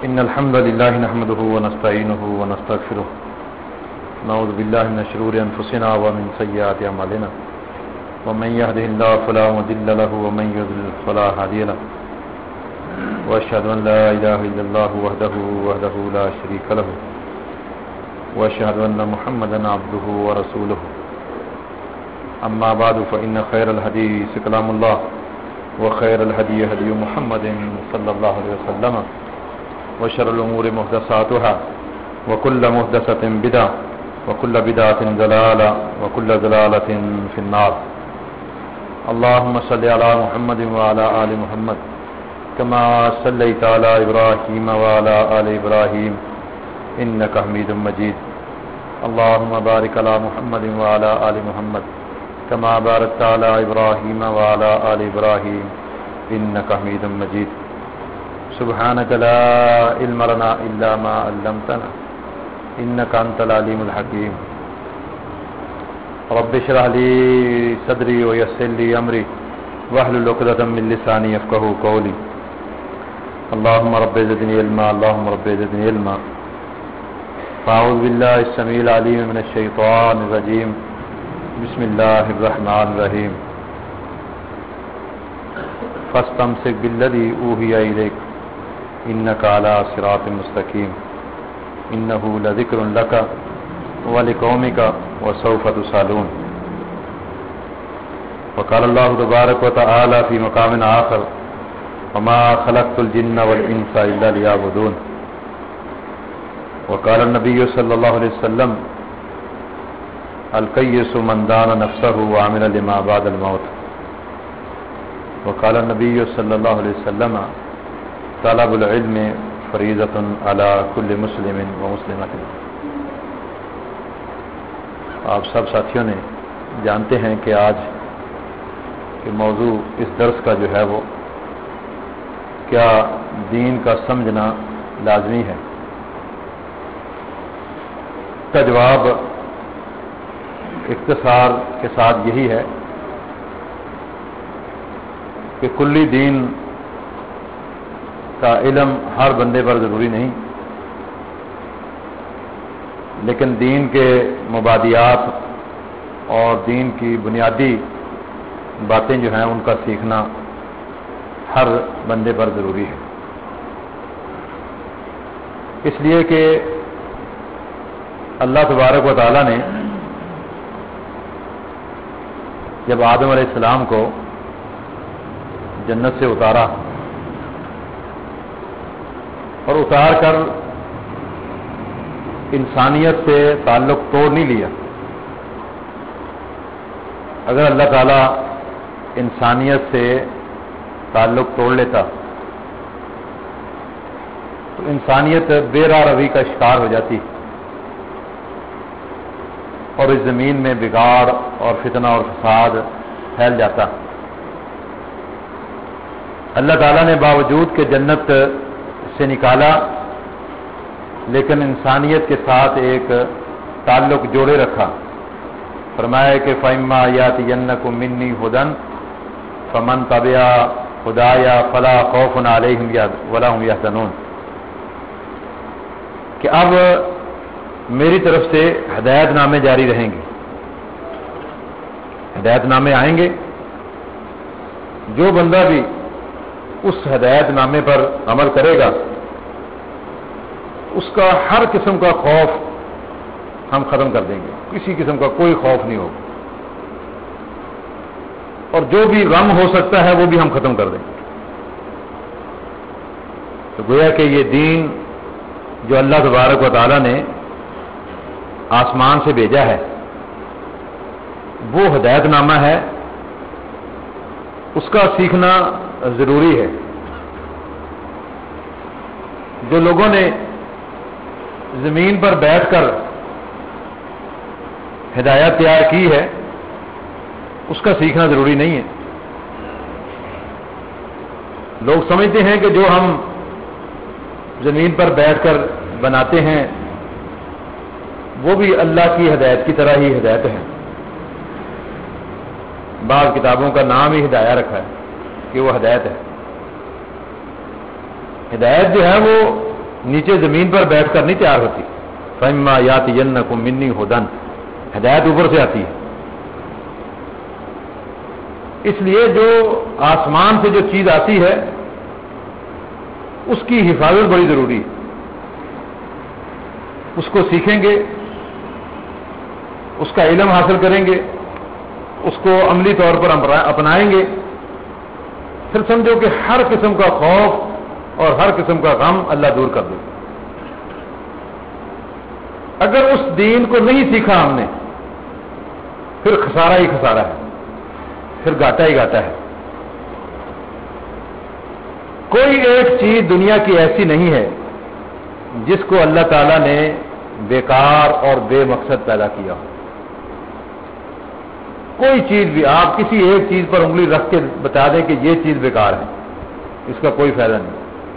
إن الحمد لله نحمده ونستعينه ونستغفره نعوذ بالله من شرور أنفسنا ومن سيئات أعمالنا ومن يهده الله فلا مضل له ومن يضلل فلا هادي له وأشهد أن لا إله إلا الله وحده لا شريك له وأشهد أن محمدا عبده ورسوله أما بعد فإن خير الحديث كلام الله وخير الهدي هدي محمد صلى الله عليه وسلم وشر الأمور محدثاتها وكل محدثة بدعة وكل بدعة ضلالة وكل ضلالة في النار. اللهم صل على محمد وعلى آل محمد كما صليت على إبراهيم وعلى آل إبراهيم إنك حميد مجيد. اللهم بارك على محمد وعلى آل محمد كما باركت على إبراهيم وعلى آل إبراهيم إنك حميد مجيد. سبحانك لا علم لنا إلا ما علمتنا إنك أنت العليم الحكيم. رب اشرح لي صدري ويسر لي أمري واحلل عقدة من لساني يفقهوا قولي. اللهم رب زدني علما اللهم رب زدني علما. فأعوذ بالله السميع العليم من الشيطان الرجيم. بسم الله الرحمن الرحيم. فاستمسك بالذي أوحي إليك إنك على صراط مستقيم إنه لذكر لك ولقومك وسوف تسألون. وقال الله تبارك وتعالى في مقام آخر وما خلقت الجن والإنس إلا ليعبدون. وقال النبي صلى الله عليه وسلم القيس من دان نفسه وعمل لما بعد الموت. وقال النبي صلى الله عليه وسلم طلب العلم فریضۃ علی کل مسلم و مسلمۃ. آپ سب ساتھیوں نے جانتے ہیں کہ آج کے موضوع اس درس کا جو ہے وہ کیا دین کا سمجھنا لازمی ہے. اس کا جواب اختصار کے ساتھ یہی ہے کہ کلی دین کا علم ہر بندے پر ضروری نہیں، لیکن دین کے مبادیات اور دین کی بنیادی باتیں جو ہیں ان کا سیکھنا ہر بندے پر ضروری ہے. اس لیے کہ اللہ تبارک و تعالیٰ نے جب آدم علیہ السلام کو جنت سے اتارا اور اتار کر انسانیت سے تعلق توڑ نہیں لیا. اگر اللہ تعالیٰ انسانیت سے تعلق توڑ لیتا تو انسانیت بے راہ روی کا شکار ہو جاتی اور اس زمین میں بگاڑ اور فتنہ اور فساد پھیل جاتا. اللہ تعالیٰ نے باوجود کہ جنت سے نکالا لیکن انسانیت کے ساتھ ایک تعلق جوڑے رکھا. فرمایا کہ فَإِمَّا يَأْتِيَنَّكُم مِّنِّي هُدًى فَمَن تَبِعَ هُدَايَ فَلَا خَوْفٌ عَلَيْهِمْ وَلَا هُمْ يَحْزَنُونَ. کہ اب میری طرف سے ہدایت نامے جاری رہیں گے، ہدایت نامے آئیں گے. جو بندہ بھی اس ہدایت نامے پر عمل کرے گا اس کا ہر قسم کا خوف ہم ختم کر دیں گے. کسی قسم کا کوئی خوف نہیں ہوگا اور جو بھی غم ہو سکتا ہے وہ بھی ہم ختم کر دیں گے. تو گویا کہ یہ دین جو اللہ تبارک و تعالیٰ نے آسمان سے بھیجا ہے وہ ہدایت نامہ ہے، اس کا سیکھنا ضروری ہے. جو لوگوں نے زمین پر بیٹھ کر ہدایت تیار کی ہے اس کا سیکھنا ضروری نہیں ہے. لوگ سمجھتے ہیں کہ جو ہم زمین پر بیٹھ کر بناتے ہیں وہ بھی اللہ کی ہدایت کی طرح ہی ہدایت ہے. بعض کتابوں کا نام ہی ہدایہ رکھا ہے کہ وہ ہدایت ہے. ہدایت جو ہے وہ نیچے زمین پر بیٹھ کر نہیں تیار ہوتی. فَإِمَّا يَأْتِيَنَّكُم مِّنِّي هُدًى، ہدایت اوپر سے آتی ہے. اس لیے جو آسمان سے جو چیز آتی ہے اس کی حفاظت بڑی ضروری ہے. اس کو سیکھیں گے، اس کا علم حاصل کریں گے، اس کو عملی طور پر اپنائیں گے، پھر سمجھو کہ ہر قسم کا خوف اور ہر قسم کا غم اللہ دور کر دے. اگر اس دین کو نہیں سیکھا ہم نے پھر خسارہ ہی خسارہ ہے، پھر گھاٹا ہی گھاٹا ہے. کوئی ایک چیز دنیا کی ایسی نہیں ہے جس کو اللہ تعالیٰ نے بیکار اور بے مقصد پیدا کیا ہو. کوئی چیز بھی آپ کسی ایک چیز پر انگلی رکھ کے بتا دیں کہ یہ چیز بیکار ہے، اس کا کوئی فائدہ نہیں.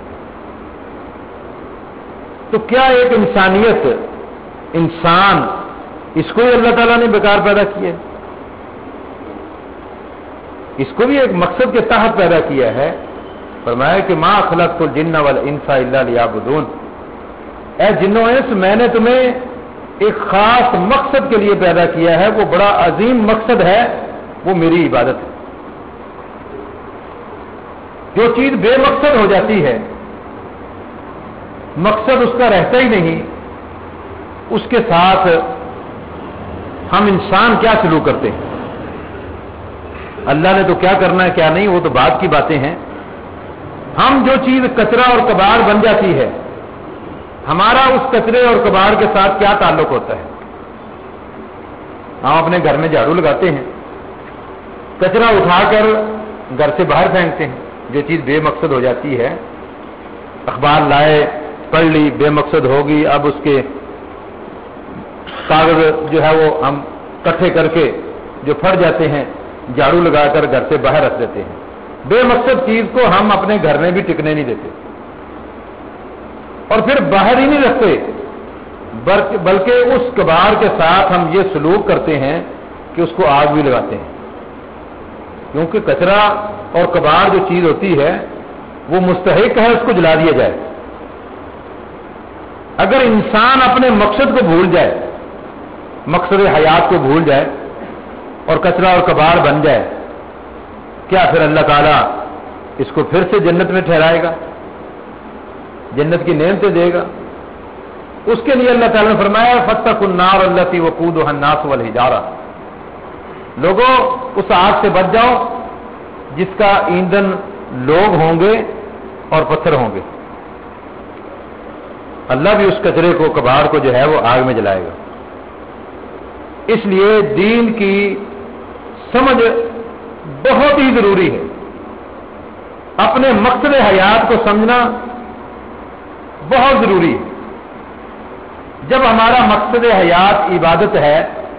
تو کیا ایک انسانیت، انسان، اس کو بھی اللہ تعالیٰ نے بیکار پیدا کیا ہے؟ اس کو بھی ایک مقصد کے تحت پیدا کیا ہے. فرمایا کہ ما خلقت الجن والانس الا لیعبدون، اے جنوں انس میں نے تمہیں ایک خاص مقصد کے لیے پیدا کیا ہے، وہ بڑا عظیم مقصد ہے، وہ میری عبادت ہے. جو چیز بے مقصد ہو جاتی ہے، مقصد اس کا رہتا ہی نہیں، اس کے ساتھ ہم انسان کیا سلوک کرتے ہیں. اللہ نے تو کیا کرنا ہے کیا نہیں وہ تو بعد کی باتیں ہیں. ہم جو چیز کچرا اور کباڑ بن جاتی ہے، ہمارا اس کچرے اور کباڑ کے ساتھ کیا تعلق ہوتا ہے؟ ہم اپنے گھر میں جھاڑو لگاتے ہیں، کچرا اٹھا کر گھر سے باہر پھینکتے ہیں. جو چیز بے مقصد ہو جاتی ہے، اخبار لائے، پڑھ لی، بے مقصد ہوگی، اب اس کے کاغذ جو ہے وہ ہم اکٹھے کر کے جو پھٹ جاتے ہیں، جھاڑو لگا کر گھر سے باہر رکھ دیتے ہیں. بے مقصد چیز کو ہم اپنے گھر میں بھی ٹکنے نہیں دیتے، اور پھر باہر ہی نہیں رکھتے، بلکہ اس کباڑ کے ساتھ ہم یہ سلوک کرتے ہیں کہ اس کو آگ بھی لگاتے ہیں. کیونکہ کچرا اور کباڑ جو چیز ہوتی ہے وہ مستحق ہے اس کو جلا دیا جائے. اگر انسان اپنے مقصد کو بھول جائے، مقصد حیات کو بھول جائے اور کچرا اور کباڑ بن جائے، کیا پھر اللہ تعالیٰ اس کو پھر سے جنت میں ٹھہرائے گا، جنت کی نعمتیں دے گا؟ اس کے لیے اللہ تعالیٰ نے فرمایا فاتقوا النار التی وقودها الناس والحجارہ، لوگوں اس آگ سے بچ جاؤ جس کا ایندھن لوگ ہوں گے اور پتھر ہوں گے. اللہ بھی اس کچرے کو، کباڑ کو جو ہے وہ آگ میں جلائے گا. اس لیے دین کی سمجھ بہت ہی ضروری ہے. اپنے مقصد حیات کو سمجھنا بہت ضروری ہے. جب ہمارا مقصد حیات عبادت ہے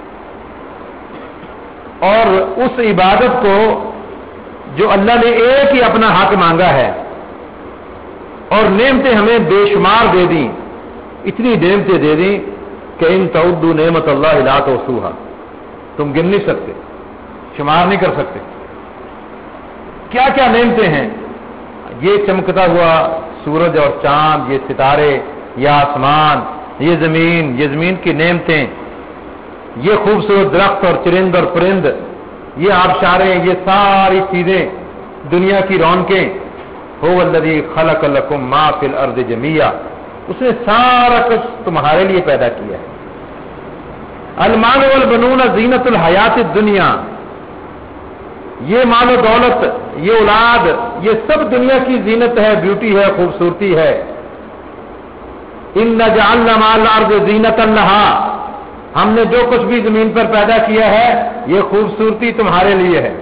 اور اس عبادت کو جو اللہ نے ایک ہی اپنا حق مانگا ہے اور نعمتیں ہمیں بے شمار دے دیں، اتنی نعمتیں دے دیں کہ ان تعدوا نعمت اللہ لا تحصوها، تم گن نہیں سکتے، شمار نہیں کر سکتے. کیا کیا نعمتیں ہیں؟ یہ چمکتا ہوا سورج اور چاند، یہ ستارے، یہ آسمان، یہ زمین کی نعمتیں، یہ خوبصورت درخت اور چرند اور پرند، یہ آبشاریں، یہ ساری چیزیں، دنیا کی رونقیں. هو الذی خلق لکم ما فی الارض جمیعا، اس نے سارا کچھ تمہارے لیے پیدا کیا ہے. المال والبنون زینت الحیات الدنیا، یہ مال و دولت، یہ اولاد، یہ سب دنیا کی زینت ہے، بیوٹی ہے، خوبصورتی ہے. اِنَّا جَعَلْنَا مَعَ الْأَرْضِ زِینَةً لَهَا، ہم نے جو کچھ بھی زمین پر پیدا کیا ہے یہ خوبصورتی تمہارے لیے ہے.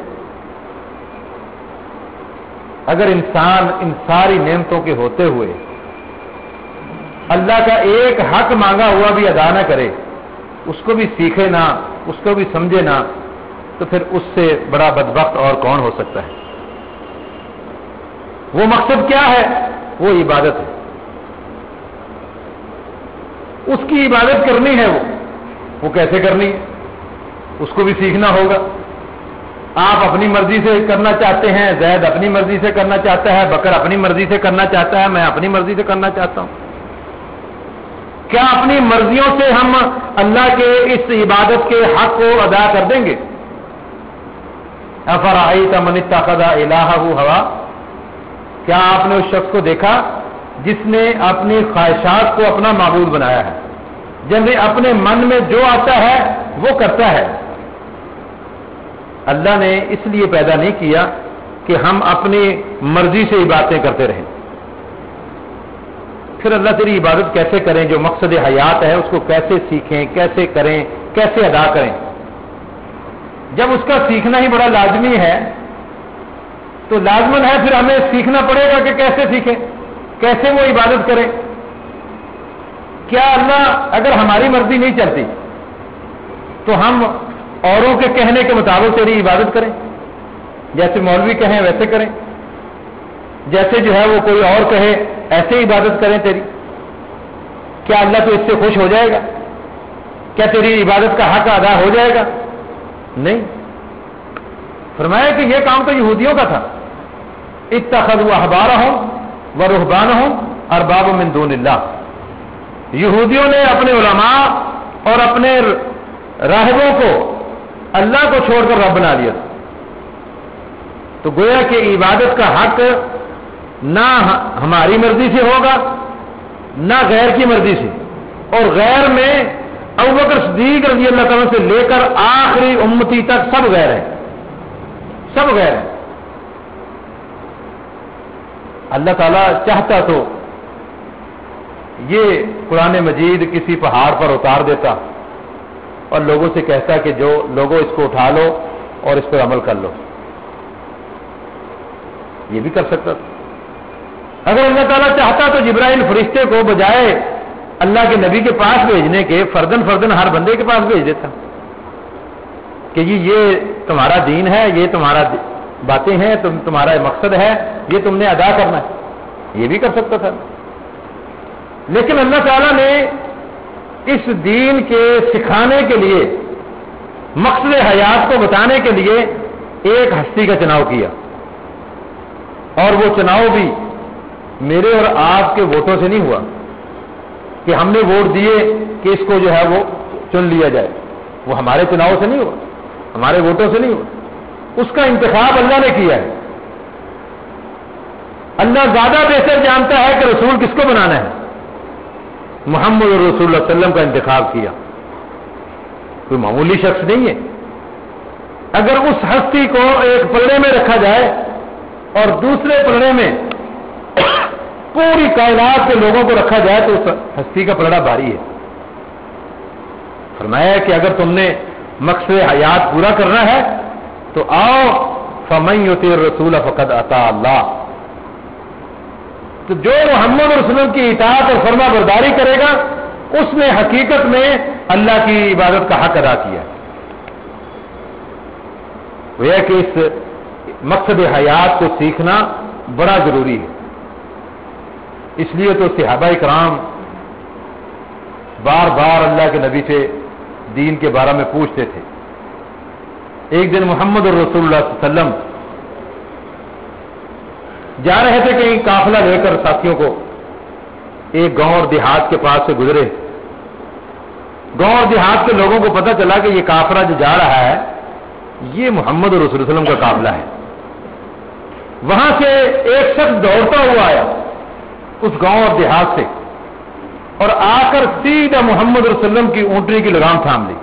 اگر انسان ان ساری نعمتوں کے ہوتے ہوئے اللہ کا ایک حق مانگا ہوا بھی ادا نہ کرے، اس کو بھی سیکھے نہ، اس کو بھی سمجھے نہ، تو پھر اس سے بڑا بدبخت اور کون ہو سکتا ہے؟ وہ مقصد کیا ہے؟ وہ عبادت ہے. اس کی عبادت کرنی ہے. وہ کیسے کرنی ہے اس کو بھی سیکھنا ہوگا. آپ اپنی مرضی سے کرنا چاہتے ہیں، زید اپنی مرضی سے کرنا چاہتا ہے، بکر اپنی مرضی سے کرنا چاہتا ہے، میں اپنی مرضی سے کرنا چاہتا ہوں. کیا اپنی مرضیوں سے ہم اللہ کے اس عبادت کے حق کو ادا کر دیں گے؟ افرأیت من اتخذ الہہ ہوا، کیا آپ نے اس شخص کو دیکھا جس نے اپنی خواہشات کو اپنا معبود بنایا ہے، جنہیں اپنے من میں جو آتا ہے وہ کرتا ہے؟ اللہ نے اس لیے پیدا نہیں کیا کہ ہم اپنی مرضی سے عبادتیں کرتے رہیں۔ پھر اللہ تیری عبادت کیسے کریں؟ جو مقصد حیات ہے اس کو کیسے سیکھیں، کیسے کریں، کیسے ادا کریں؟ جب اس کا سیکھنا ہی بڑا لازمی ہے تو لازمن ہے پھر ہمیں سیکھنا پڑے گا کہ کیسے سیکھیں، کیسے وہ عبادت کریں۔ کیا اللہ اگر ہماری مرضی نہیں چلتی تو ہم اوروں کے کہنے کے مطابق تیری عبادت کریں؟ جیسے مولوی کہیں ویسے کریں، جیسے جو ہے وہ کوئی اور کہے ایسے عبادت کریں تیری؟ کیا اللہ تو اس سے خوش ہو جائے گا؟ کیا تیری عبادت کا حق ادا ہو جائے گا؟ نہیں۔ فرمایا کہ یہ کام تو یہودیوں کا تھا، اتخذوا احبارهم ورهبانهم اربابا من دون اللہ، یہودیوں نے اپنے علماء اور اپنے راہبوں کو اللہ کو چھوڑ کر رب بنا لیا۔ تو گویا کہ عبادت کا حق نہ ہماری مرضی سے ہوگا نہ غیر کی مرضی سے، اور غیر میں ابوبکر صدیق رضی اللہ تعالیٰ سے لے کر آخری امتی تک سب غیر ہیں، سب غیر ہیں۔ اللہ تعالیٰ چاہتا تو یہ قرآن مجید کسی پہاڑ پر اتار دیتا اور لوگوں سے کہتا کہ جو لوگوں اس کو اٹھا لو اور اس پر عمل کر لو، یہ بھی کر سکتا تھا۔ اگر اللہ تعالیٰ چاہتا تو جبرائیل فرشتے کو بجائے اللہ کے نبی کے پاس بھیجنے کے فردن فردن ہر بندے کے پاس بھیج دیتا کہ جی یہ تمہارا دین ہے، یہ تمہارا باتیں ہیں، تمہارا مقصد ہے، یہ تم نے ادا کرنا ہے، یہ بھی کر سکتا تھا۔ لیکن اللہ تعالیٰ نے اس دین کے سکھانے کے لیے، مقصد حیات کو بتانے کے لیے ایک ہستی کا چناؤ کیا، اور وہ چناؤ بھی میرے اور آپ کے ووٹوں سے نہیں ہوا کہ ہم نے ووٹ دیے کہ اس کو جو ہے وہ چن لیا جائے، وہ ہمارے چناؤ سے نہیں ہوا، ہمارے ووٹوں سے نہیں ہوا، اس کا انتخاب اللہ نے کیا ہے۔ اللہ زیادہ بہتر جانتا ہے کہ رسول کس کو بنانا ہے۔ محمد رسول اللہ صلی اللہ علیہ وسلم کا انتخاب کیا، کوئی معمولی شخص نہیں ہے۔ اگر اس ہستی کو ایک پلڑے میں رکھا جائے اور دوسرے پلڑے میں پوری کائنات کے لوگوں کو رکھا جائے تو اس ہستی کا پلڑا بھاری ہے۔ فرمایا کہ اگر تم نے مقصد حیات پورا کرنا ہے تو آؤ فمن یطیع الرسول فقد اطاع اللہ، تو جو محمد رسول اللہ کی اطاعت اور فرما برداری کرے گا اس نے حقیقت میں اللہ کی عبادت کا حق ادا کیا۔ وہ یہ کہ اس مقصد حیات کو سیکھنا بڑا ضروری ہے۔ اس لیے تو صحابہ کرام بار بار اللہ کے نبی سے دین کے بارے میں پوچھتے تھے۔ ایک دن محمد رسول اللہ صلی اللہ علیہ وسلم جا رہے تھے کہیں قافلہ لے کر ساتھیوں کو، ایک گاؤں اور دیہات کے پاس سے گزرے۔ گاؤں اور دیہات کے لوگوں کو پتہ چلا کہ یہ قافلہ جو جا رہا ہے یہ محمد رسول اللہ صلی اللہ علیہ وسلم کا قافلہ ہے۔ وہاں سے ایک شخص دوڑتا ہوا آیا اس گاؤں اور دیہات سے، اور آ کر سیدھا محمد رسول اللہ صلی اللہ علیہ وسلم کی اونٹنی کی لگام تھام لی،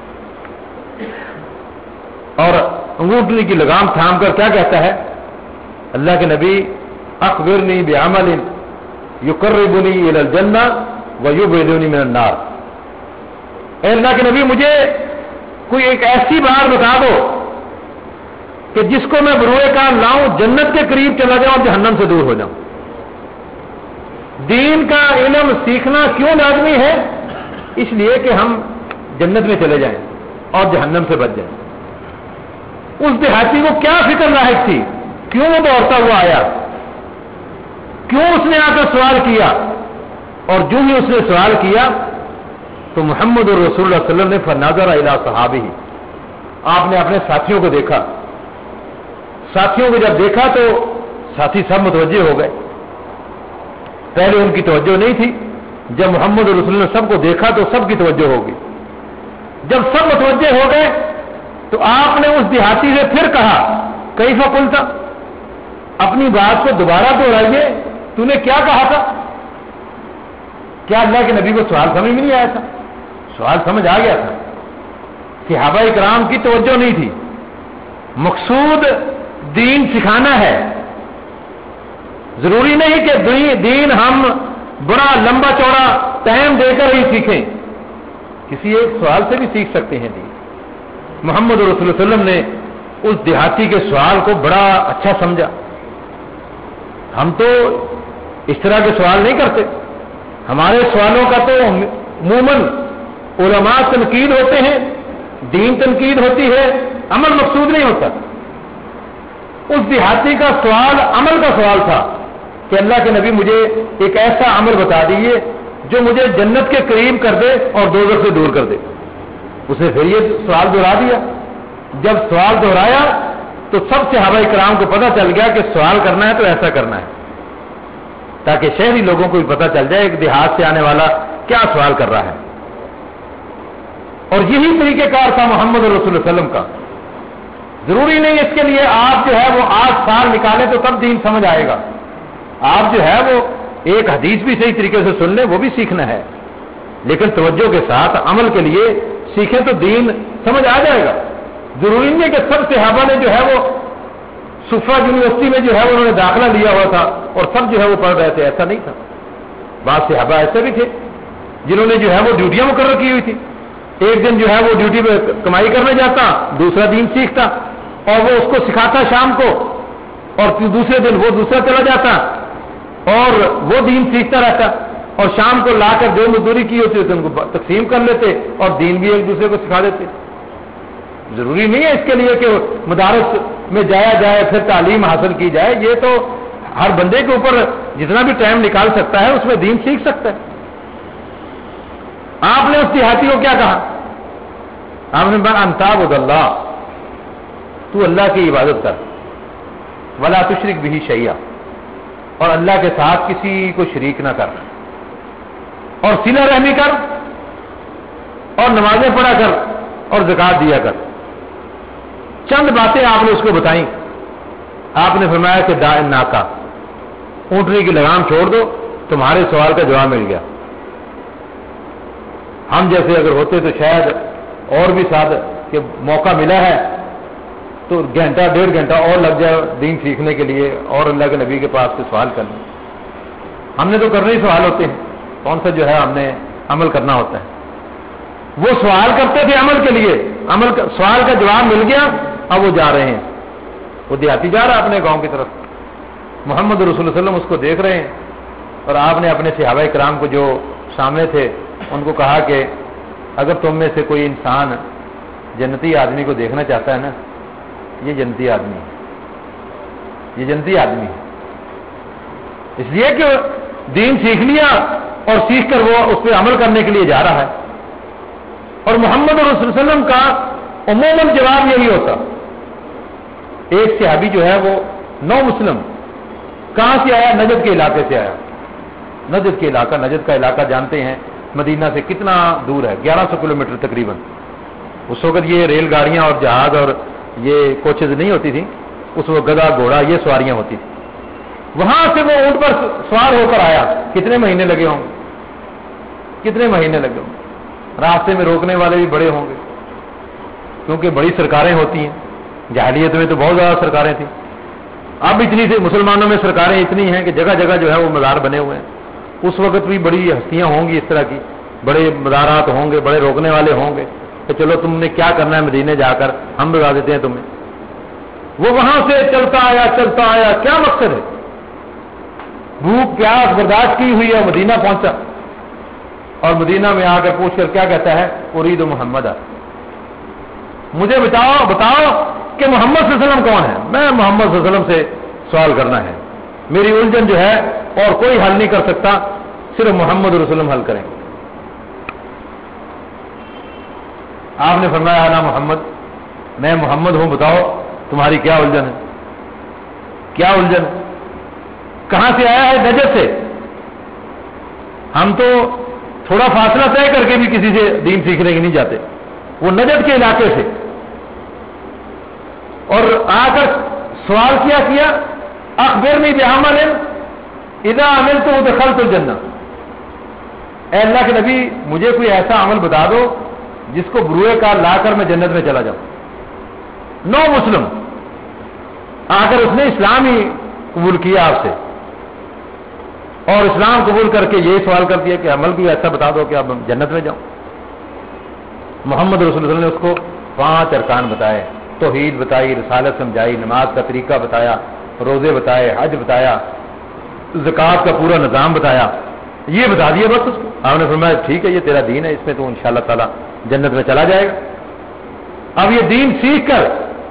اور اونٹنی کی لگام تھام کر کیا کہتا ہے، اللہ کے نبی اخبرنی بعمل یقربنی الی الجنہ ویبعدنی من النار، اے اللہ کے نبی مجھے کوئی ایک ایسی بات بتا دو کہ جس کو میں بروئے کام لاؤں، جنت کے قریب چلا جاؤں اور جہنم سے دور ہو جاؤں۔ دین کا علم سیکھنا کیوں لازمی ہے؟ اس لیے کہ ہم جنت میں چلے جائیں اور جہنم سے بچ جائیں۔ اس دیہاتی کو کیا فکر لاحق تھی؟ کیوں وہ دوڑتا ہوا آیا؟ کیوں اس نے آ کر سوال کیا؟ اور جو ہی اس نے سوال کیا تو محمد رسول اللہ صلی اللہ علیہ وسلم نے فنظر الی صحابہ، آپ نے اپنے ساتھیوں کو دیکھا۔ ساتھیوں کو جب دیکھا تو ساتھی سب متوجہ ہو گئے، پہلے ان کی توجہ نہیں تھی، جب محمد رسول اللہ نے سب کو دیکھا تو سب کی توجہ ہوگی. جب سب متوجہ ہو گئے تو آپ نے اس دیہاتی سے پھر کہا کیف قلت، اپنی بات کو دوبارہ دہرائیے، تو نے کیا کہا تھا؟ کیا اللہ کے نبی کو سوال سمجھ میں نہیں آیا تھا؟ سوال سمجھ آ گیا تھا. صحابہ کرام کی توجہ نہیں تھی. مقصود دین سکھانا ہے. ضروری نہیں کہ دین ہم بڑا لمبا چوڑا ٹائم دے کر ہی سیکھیں، کسی ایک سوال سے بھی سیکھ سکتے ہیں دین. محمد رسول اللہ علیہ وسلم نے اس دیہاتی کے سوال کو بڑا اچھا سمجھا. ہم تو اس طرح کے سوال نہیں کرتے. ہمارے سوالوں کا تو عموماً علماء تنقید ہوتے ہیں، دین تنقید ہوتی ہے، عمل مقصود نہیں ہوتا. اس دیہاتی کا سوال عمل کا سوال تھا کہ اللہ کے نبی مجھے ایک ایسا عمل بتا دیجیے جو مجھے جنت کے قریب کر دے اور دوزخ سے دور کر دے. اس نے پھر یہ سوال دہرا دیا. جب سوال دہرایا تو سب صحابہ کرام کو پتہ چل گیا کہ سوال کرنا ہے تو ایسا کرنا ہے، تاکہ شہری لوگوں کو بھی پتہ چل جائے ایک دیہات سے آنے والا کیا سوال کر رہا ہے. اور یہی طریقہ کار تھا محمد رسول اللہ علیہ وسلم کا. ضروری نہیں اس کے لیے آپ جو ہے وہ 8 سال نکالیں تو تب دین سمجھ آئے گا. آپ جو ہے وہ ایک حدیث بھی صحیح طریقے سے سن لیں، وہ بھی سیکھنا ہے، لیکن توجہ کے ساتھ عمل کے لیے سیکھیں تو دین سمجھ آ جائے گا. ضروری نہیں کہ سب صحابہ نے جو ہے وہ صفا یونیورسٹی میں جو ہے انہوں نے داخلہ لیا ہوا تھا اور سب جو ہے وہ پڑھ رہے تھے، ایسا نہیں تھا. بعض صحابہ ایسے بھی تھے جنہوں نے جو ہے وہ ڈیوٹیاں مقرر کی ہوئی تھی. ایک دن جو ہے وہ ڈیوٹی پہ کمائی کرنے جاتا، دوسرا دین سیکھتا اور وہ اس کو سکھاتا شام کو، اور دوسرے دن وہ دوسرا چلا جاتا اور وہ دین سیکھتا رہتا، اور شام کو لا کر جو مزدوری کی ہوتی تو ان کو تقسیم کر لیتے اور دین بھی ایک دوسرے کو سکھا دیتے. ضروری نہیں ہے اس کے لیے کہ مدارس میں جایا جائے پھر تعلیم حاصل کی جائے. یہ تو ہر بندے کے اوپر جتنا بھی ٹائم نکال سکتا ہے اس میں دین سیکھ سکتا ہے. آپ نے اس دیہاتی کو کیا کہا؟ آپ نے کہا انتعبد اللہ، تو اللہ کی عبادت کر، ولا تشرک بہ شیئا، اور اللہ کے ساتھ کسی کو شریک نہ کر، اور صلہ رحمی کر، اور نمازیں پڑھا کر، اور زکات دیا کر. چند باتیں آپ نے اس کو بتائیں. آپ نے فرمایا کہ داء الناقہ، اونٹنی کی لگام چھوڑ دو، تمہارے سوال کا جواب مل گیا. ہم جیسے اگر ہوتے تو شاید اور بھی ساتھ کہ موقع ملا ہے تو گھنٹہ 1.5 گھنٹہ اور لگ جائے دین سیکھنے کے لیے اور اللہ کے نبی کے پاس سے سوال کرنے. ہم نے تو کرنے ہی سوال ہوتے ہیں، کون سا جو ہے ہم نے عمل کرنا ہوتا ہے. وہ سوال کرتے تھے عمل کے لیے، سوال کا جواب مل گیا، اب وہ جا رہے ہیں. وہ دیہاتی جا رہا ہے اپنے گاؤں کی طرف. محمد رسول اللہ علیہ وسلم اس کو دیکھ رہے ہیں اور آپ نے اپنے صحابہ کرام کو جو سامنے تھے ان کو کہا کہ اگر تم میں سے کوئی انسان جنتی آدمی کو دیکھنا چاہتا ہے نا، یہ جنتی آدمی ہے، یہ جنتی آدمی ہے. اس لیے کہ دین سیکھ لیا اور سیکھ کر وہ اس پہ عمل کرنے کے لیے جا رہا ہے. اور محمد رسول اللہ علیہ وسلم کا عموماً جواب یہی ہوتا. ایک صحابی جو ہے وہ نو مسلم، کہاں سے آیا؟ نجد کے علاقے سے آیا. نجد کے علاقہ، نجد کا علاقہ جانتے ہیں مدینہ سے کتنا دور ہے، 1100 کلومیٹر تقریباً. اس وقت یہ ریل گاڑیاں اور جہاز اور یہ کوچز نہیں ہوتی تھی، اس وقت گدا گھوڑا یہ سواریاں ہوتی تھی. وہاں سے وہ اونٹ پر سوار ہو کر آیا. کتنے مہینے لگے ہوں گے، کتنے مہینے لگے ہوں گے. راستے میں روکنے والے بھی بڑے ہوں گے کیونکہ بڑی سرکاریں ہوتی ہیں. جاہلیت میں تو بہت زیادہ سرکاریں تھیں. اب اتنی سے مسلمانوں میں سرکاریں اتنی ہیں کہ جگہ جگہ جو ہے وہ مزار بنے ہوئے ہیں. اس وقت بھی بڑی ہستیاں ہوں گی اس طرح کی، بڑے مزارات ہوں گے، بڑے روکنے والے ہوں گے کہ چلو تم نے کیا کرنا ہے مدینے جا کر، ہم بتا دیتے ہیں تمہیں. وہ وہاں سے چلتا آیا، کیا مقصد ہے؟ بھوک پیاس برداشت کی ہوئی ہے، مدینہ پہنچا اور مدینہ میں آ کر پوچھ کر کیا کہتا ہے؟ ارید محمد، مجھے بتاؤ کہ محمد صلی اللہ علیہ وسلم کون ہے. میں محمد صلی اللہ علیہ وسلم سے سوال کرنا ہے. میری الجھن جو ہے اور کوئی حل نہیں کر سکتا، صرف محمد رسول اللہ حل کریں. آپ نے فرمایا انا محمد، میں محمد ہوں، بتاؤ تمہاری کیا الجھن ہے؟ کیا الجھن؟ کہاں سے آیا ہے؟ نجد سے. ہم تو تھوڑا فاصلہ طے کر کے بھی کسی سے دین سیکھنے کے نہیں جاتے. وہ نجد کے علاقے سے اور آ کر سوال کیا اخبرنی بعمل اذا عملت دخلت الجنہ. اے اللہ کے نبی مجھے کوئی ایسا عمل بتا دو جس کو بروئے کار لا کر میں جنت میں چلا جاؤں. نو مسلم آ کر اس نے اسلام ہی قبول کیا آپ سے اور اسلام قبول کر کے یہی سوال کر دیا کہ عمل بھی ایسا بتا دو کہ اب جنت میں جاؤں. محمد رسول اللہ نے اس کو 5 ارکان بتائے, توحید بتائی, رسالت سمجھائی, نماز کا طریقہ بتایا, روزے بتائے, حج بتایا, زکوٰۃ کا پورا نظام بتایا. یہ بتا دیا بس اس کو. آپ نے فرمایا ٹھیک ہے یہ تیرا دین ہے, اس میں تو انشاءاللہ تعالی جنت میں چلا جائے گا. اب یہ دین سیکھ کر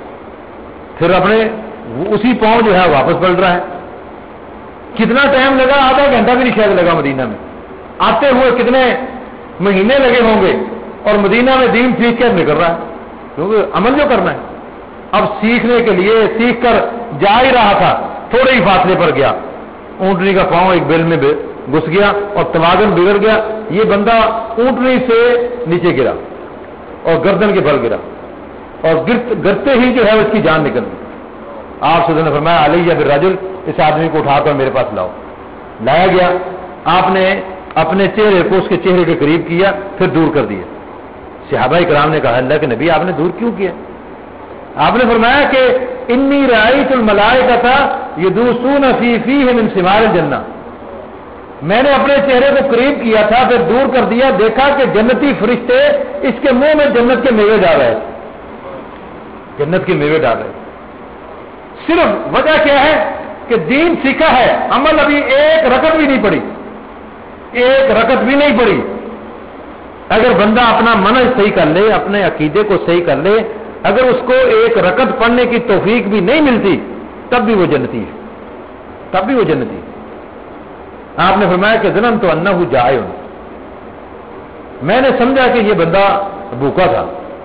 پھر اپنے اسی پاؤں جو ہے واپس پلٹ رہا ہے. کتنا ٹائم لگا؟ آدھا گھنٹہ بھی نہیں شاید لگا. مدینہ میں آتے ہوئے کتنے مہینے لگے ہوں گے اور مدینہ میں دین سیکھ کر نکل رہا ہے, کیونکہ عمل جو کرنا ہے. اب سیکھنے کے لیے سیکھ کر جا ہی رہا تھا, تھوڑے ہی فاصلے پر گیا, اونٹنی کا پاؤں ایک بیل میں گھس گیا اور توازن بگڑ گیا. یہ بندہ اونٹنی سے نیچے گرا اور گردن کے بل گرا اور گرتے ہی جو ہے اس کی جان نکل گئی. آپ سے نے فرمایا علیہ بالرجل, اس آدمی کو اٹھا کر میرے پاس لاؤ. لایا گیا. آپ نے اپنے چہرے کو اس کے چہرے کے قریب کیا, پھر دور کر دیا. صحابہ کرام نے کہا اللہ کے نبی آپ نے دور کیوں کیا؟ آپ نے فرمایا کہ انی رأیت الملائکۃ یدوسون فی فیہ من ثمار الجنہ. میں نے اپنے چہرے کو قریب کیا تھا, پھر دور کر دیا, دیکھا کہ جنتی فرشتے اس کے منہ میں جنت کے میوے ڈال رہے, جنت کے میوے ڈال رہے. صرف وجہ کیا ہے کہ دین سیکھا ہے, عمل ابھی ایک رکعت بھی نہیں پڑی, ایک رکعت بھی نہیں پڑی. اگر بندہ اپنا منہج صحیح کر لے, اپنے عقیدے کو صحیح کر لے, اگر اس کو ایک رکعت پڑھنے کی توفیق بھی نہیں ملتی تب بھی وہ جنتی ہے, تب بھی وہ جنتی ہے. آپ نے فرمایا کہ ظننت انہ جائع, میں نے سمجھا کہ یہ بندہ بھوکا تھا,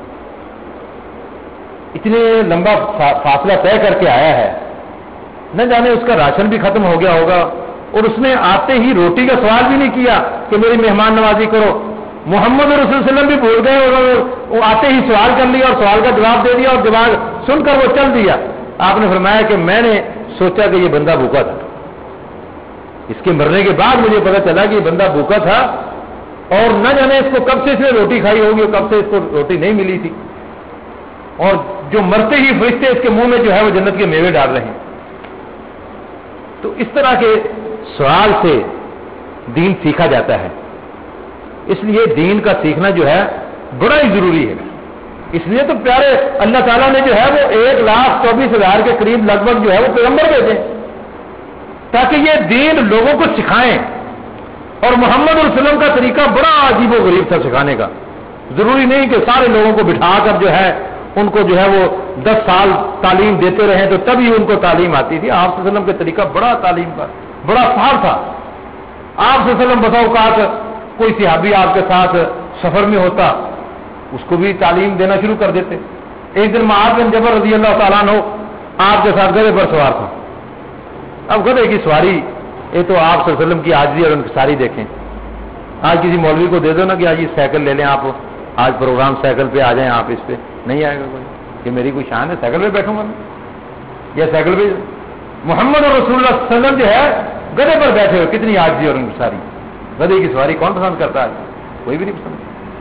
اتنے لمبا فاصلہ طے کر کے آیا ہے, نہ جانے اس کا راشن بھی ختم ہو گیا ہوگا, اور اس نے آتے ہی روٹی کا سوال بھی نہیں کیا کہ میری مہمان نوازی کرو. محمد رسول صلی اللہ علیہ وسلم بھی بھول گئے اور وہ آتے ہی سوال کر لیا اور سوال کا جواب دے دیا اور جواب سن کر وہ چل دیا. آپ نے فرمایا کہ میں نے سوچا کہ یہ بندہ بھوکا تھا, اس کے مرنے کے بعد مجھے پتا چلا کہ یہ بندہ بھوکا تھا اور نہ جانے اس کو کب سے اس نے روٹی کھائی ہوگی اور کب سے اس کو روٹی نہیں ملی تھی, اور جو مرتے ہی فرشتے اس کے منہ میں جو ہے وہ جنت کے میوے ڈال رہے ہیں. تو اس طرح کے سوال سے دین سیکھا جاتا ہے. اس لیے دین کا سیکھنا جو ہے بڑا ہی ضروری ہے. اس لیے تو پیارے اللہ تعالیٰ نے جو ہے وہ 1,24,000 کے قریب لگ بھگ جو ہے وہ پیغمبر بھیجے تاکہ یہ دین لوگوں کو سکھائیں. اور محمد صلی اللہ علیہ وسلم کا طریقہ بڑا عجیب و غریب تھا سکھانے کا. ضروری نہیں کہ سارے لوگوں کو بٹھا کر جو ہے ان کو جو ہے وہ 10 سال تعلیم دیتے رہیں تو تبھی ان کو تعلیم آتی تھی. آپ صلی اللہ علیہ وسلم کا طریقہ بڑا تعلیم کا بڑا سہل تھا. آپ صلی اللہ علیہ وسلم بسا اوقات کوئی صحابی آپ کے ساتھ سفر میں ہوتا, اس کو بھی تعلیم دینا شروع کر دیتے. ایک دن معاذ بن جبل رضی اللہ تعالیٰ عنہ آپ کے ساتھ گدھے پر سوار تھا. اب گدھے کی سواری یہ تو آپ صلی اللہ علیہ وسلم کی عاجزی اور انکساری دیکھیں. آج کسی مولوی کو دے دو نا کہ آج یہ سائیکل لے لیں, آپ آج پروگرام سائیکل پہ آ جائیں, آپ اس پہ نہیں آئے گا کوئی کہ میری کوئی شان ہے سائیکل پہ بیٹھوں گا میں یا سائیکل پہ. محمد اور رسول اللہ صلی اللہ علیہ وسلم جو ہے گدھے پر بیٹھے ہوئے, کتنی عاجزی اور انکساری. گدھے کی سواری کون پسند کرتا ہے؟ کوئی بھی نہیں پسند.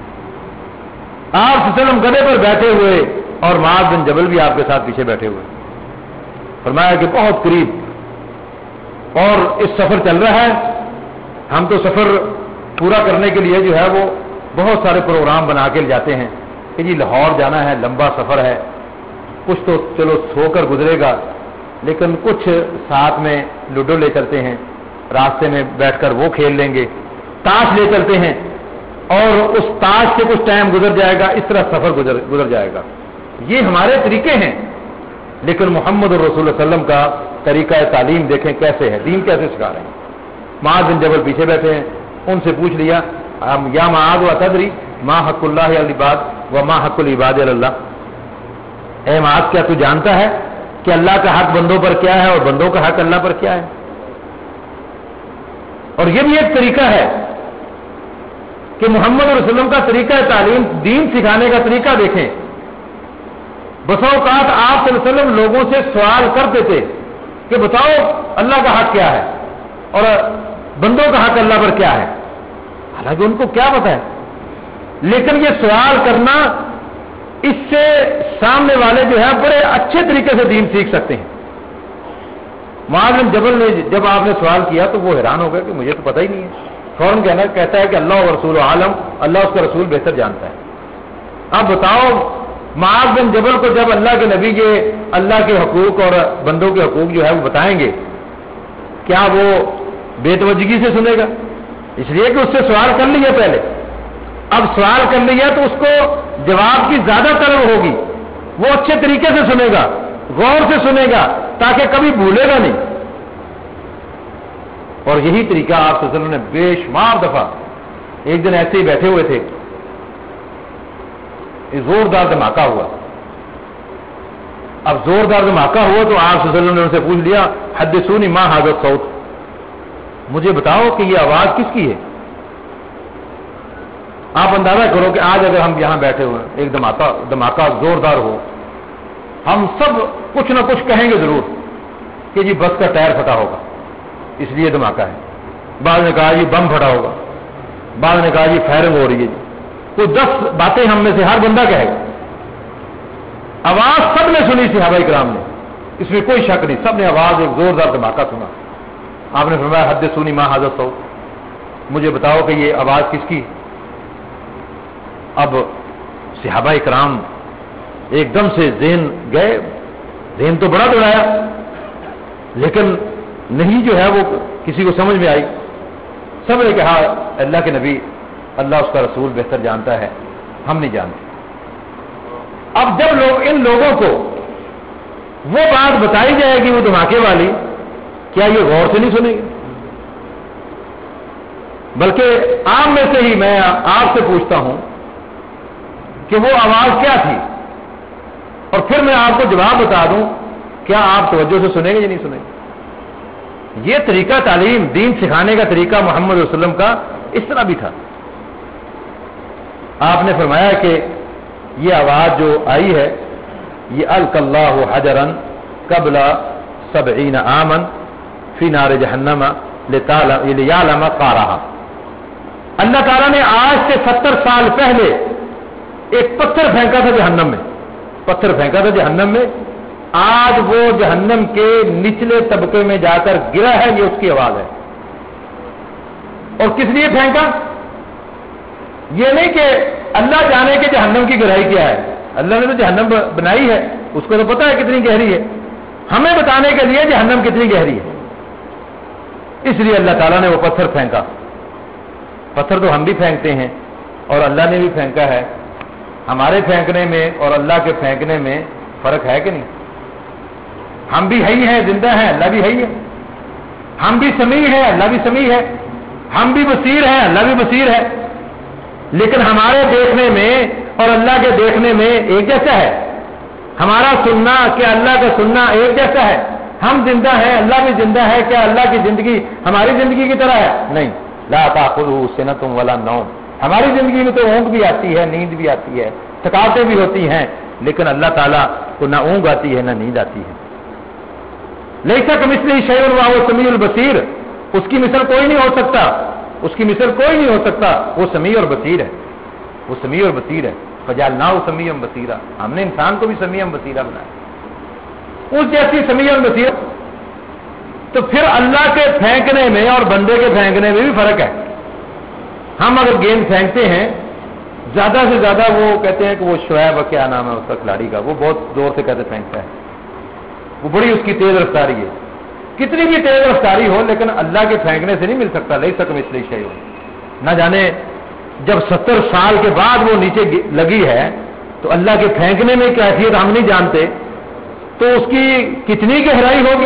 آپ صلی اللہ علیہ وسلم گدھے پر بیٹھے ہوئے اور معاذ بن جبل بھی آپ کے ساتھ پیچھے بیٹھے ہوئے. فرمایا کہ بہت قریب اور اس سفر چل رہا ہے. ہم تو سفر پورا کرنے کے لیے جو ہے وہ بہت سارے پروگرام بنا کے جاتے ہیں کہ جی لاہور جانا ہے, لمبا سفر ہے, کچھ تو چلو سو کر گزرے گا, لیکن کچھ ساتھ میں لوڈو لے چلتے ہیں, راستے میں بیٹھ کر وہ کھیل لیں گے, تاش لے چلتے ہیں اور اس تاش سے کچھ ٹائم گزر جائے گا, اس طرح سفر گزر جائے گا. یہ ہمارے طریقے ہیں. لیکن محمد رسول اللہ صلی اللہ علیہ وسلم کا طریقہ تعلیم دیکھیں کیسے ہے, دین کیسے سکھا رہے ہیں. معاذ بن جبل پیچھے بیٹھے ہیں, ان سے پوچھ لیا یا معاذ و تدری ما حق اللہ علی العباد و ما حق العباد علی اللہ. اے معاذ کیا تو جانتا ہے کہ اللہ کا حق بندوں پر کیا ہے اور بندوں کا حق اللہ پر کیا ہے؟ اور یہ بھی ایک طریقہ ہے کہ محمد رسول اللہ صلی اللہ علیہ وسلم کا طریقہ تعلیم، دین سکھانے کا طریقہ دیکھیں. بسا اوقات آپ صلی اللہ علیہ وسلم لوگوں سے سوال کرتے تھے کہ بتاؤ اللہ کا حق کیا ہے اور بندوں کا حق اللہ پر کیا ہے، حالانکہ ان کو کیا پتا ہے. لیکن یہ سوال کرنا، اس سے سامنے والے جو ہے بڑے اچھے طریقے سے دین سیکھ سکتے ہیں. معاذ بن جبل نے جب آپ نے سوال کیا تو وہ حیران ہو گیا کہ مجھے تو پتہ ہی نہیں ہے. فوراً کہتا ہے کہ اللہ و رسول عالم، اللہ اس کا رسول بہتر جانتا ہے. اب بتاؤ معاذ بن جبل کو جب اللہ کے نبی کے اللہ کے حقوق اور بندوں کے حقوق جو ہے وہ بتائیں گے، کیا وہ بے توجہی سے سنے گا؟ اس لیے کہ اس سے سوال کر لیا پہلے. اب سوال کر لیا تو اس کو جواب کی زیادہ طلب ہوگی. وہ اچھے طریقے سے سنے گا، غور سے سنے گا، تاکہ کبھی بھولے گا نہیں. اور یہی طریقہ آپ صلی اللہ علیہ وسلم نے بے شمار دفعہ. ایک دن ایسے ہی بیٹھے ہوئے تھے، زوردار دھماکہ ہوا. اب زوردار دھماکہ ہوا تو آپ صلی اللہ علیہ وسلم نے ان سے پوچھ لیا، حدثونی ما ھذا الصوت، مجھے بتاؤ کہ یہ آواز کس کی ہے. آپ اندازہ کرو کہ آج اگر ہم یہاں بیٹھے ہوئے ایک دھماکہ زوردار ہو، ہم سب کچھ نہ کچھ کہیں گے ضرور کہ جی بس کا ٹائر پھٹا ہوگا اس لیے دھماکہ ہے. بعض نے کہا جی بم پھٹا ہوگا، بعض نے کہا جی فائرنگ ہو رہی ہے. کوئی 10 باتیں ہم میں سے ہر بندہ کہے گا. آواز سب نے سنی صحابہ کرام نے، اس میں کوئی شک نہیں، سب نے آواز ایک زوردار دھماکہ سنا. آپ نے فرمایا حدثونی ما ھذا الصوت، مجھے بتاؤ کہ یہ آواز کس کی. اب صحابہ کرام ایک دم سے ذہن گئے، ذہن تو بڑا دوڑایا لیکن نہیں جو ہے وہ کسی کو سمجھ میں آئی. سب نے کہا اللہ کے نبی، اللہ اس کا رسول بہتر جانتا ہے، ہم نہیں جانتے. اب جب ان لوگوں کو وہ بات بتائی جائے گی وہ دھماکے والی، کیا یہ غور سے نہیں سنیں گے؟ بلکہ آپ میں سے ہی میں آپ سے پوچھتا ہوں کہ وہ آواز کیا تھی، اور پھر میں آپ کو جواب بتا دوں، کیا آپ توجہ سے سنیں گے یا نہیں سنیں گے؟ یہ طریقہ تعلیم، دین سکھانے کا طریقہ محمد صلی اللہ علیہ وسلم کا اس طرح بھی تھا. آپ نے فرمایا کہ یہ آواز جو آئی ہے، یہ القى اللہ حجرا قبل 70 عاما فی نار جہنم لیعلم قارہا. اللہ تعالیٰ نے آج سے 70 سال پہلے ایک پتھر پھینکا تھا جہنم میں، پتھر پھینکا تھا جہنم میں. آج وہ جہنم کے نچلے طبقے میں جا کر گرا ہے، یہ اس کی آواز ہے. اور کس لیے پھینکا؟ یہ نہیں کہ اللہ جانے کہ جہنم کی گہرائی کیا ہے، اللہ نے تو جہنم بنائی ہے، اس کو تو پتا ہے کتنی گہری ہے. ہمیں بتانے کے لیے جہنم کتنی گہری ہے، اس لیے اللہ تعالیٰ نے وہ پتھر پھینکا. پتھر تو ہم بھی پھینکتے ہیں اور اللہ نے بھی پھینکا ہے. ہمارے پھینکنے میں اور اللہ کے پھینکنے میں فرق ہے کہ نہیں؟ ہم بھی ہی ہیں، زندہ ہیں، اللہ بھی ہے. ہم بھی سمیع ہیں، اللہ بھی سمیع ہے. ہم بھی بصیر ہیں، اللہ بھی بصیر ہے. لیکن ہمارے دیکھنے میں اور اللہ کے دیکھنے میں ایک جیسا ہے. ہمارا سننا کیا اللہ کا سننا ایک جیسا ہے؟ ہم زندہ ہیں، اللہ بھی زندہ ہے، کیا اللہ کی زندگی ہماری زندگی کی طرح ہے؟ نہیں. لا تأخذہ سنۃ ولا نوم. ہماری زندگی میں تو اونگ بھی آتی ہے، نیند بھی آتی ہے، تھکاوٹیں بھی ہوتی ہیں، لیکن اللہ تعالیٰ کو نہ اونگ آتی ہے نہ نیند آتی ہے. لیس کمثلہ شیء وہو السمیع البصیر. اس کی مثل کوئی نہیں ہو سکتا، اس کی مثل کوئی نہیں ہو سکتا. وہ سمیع اور بصیر ہے، وہ سمیع اور بصیر ہے. فجعلناہ سمیعا بصیرا. ہم نے انسان کو بھی سمیعا بصیرا بنایا، اس جیسی سمیع اور بصیر. تو پھر اللہ کے پھینکنے میں اور بندے کے پھینکنے میں بھی فرق ہے. ہم اگر گیند پھینکتے ہیں زیادہ سے زیادہ، وہ کہتے ہیں کہ وہ شعیب، کیا نام ہے اس کا کھلاڑی کا، وہ بہت زور سے کہتے پھینکتا ہے، وہ بڑی اس کی تیز رفتاری ہے. کتنی بھی تیز رفتاری ہو لیکن اللہ کے پھینکنے سے نہیں مل سکتا. لیس کمثلہ شیء. نہ جانے جب 70 سال کے بعد وہ نیچے لگی ہے تو اللہ کے پھینکنے میں کیفیت ہم نہیں جانتے، تو اس کی کتنی گہرائی ہوگی.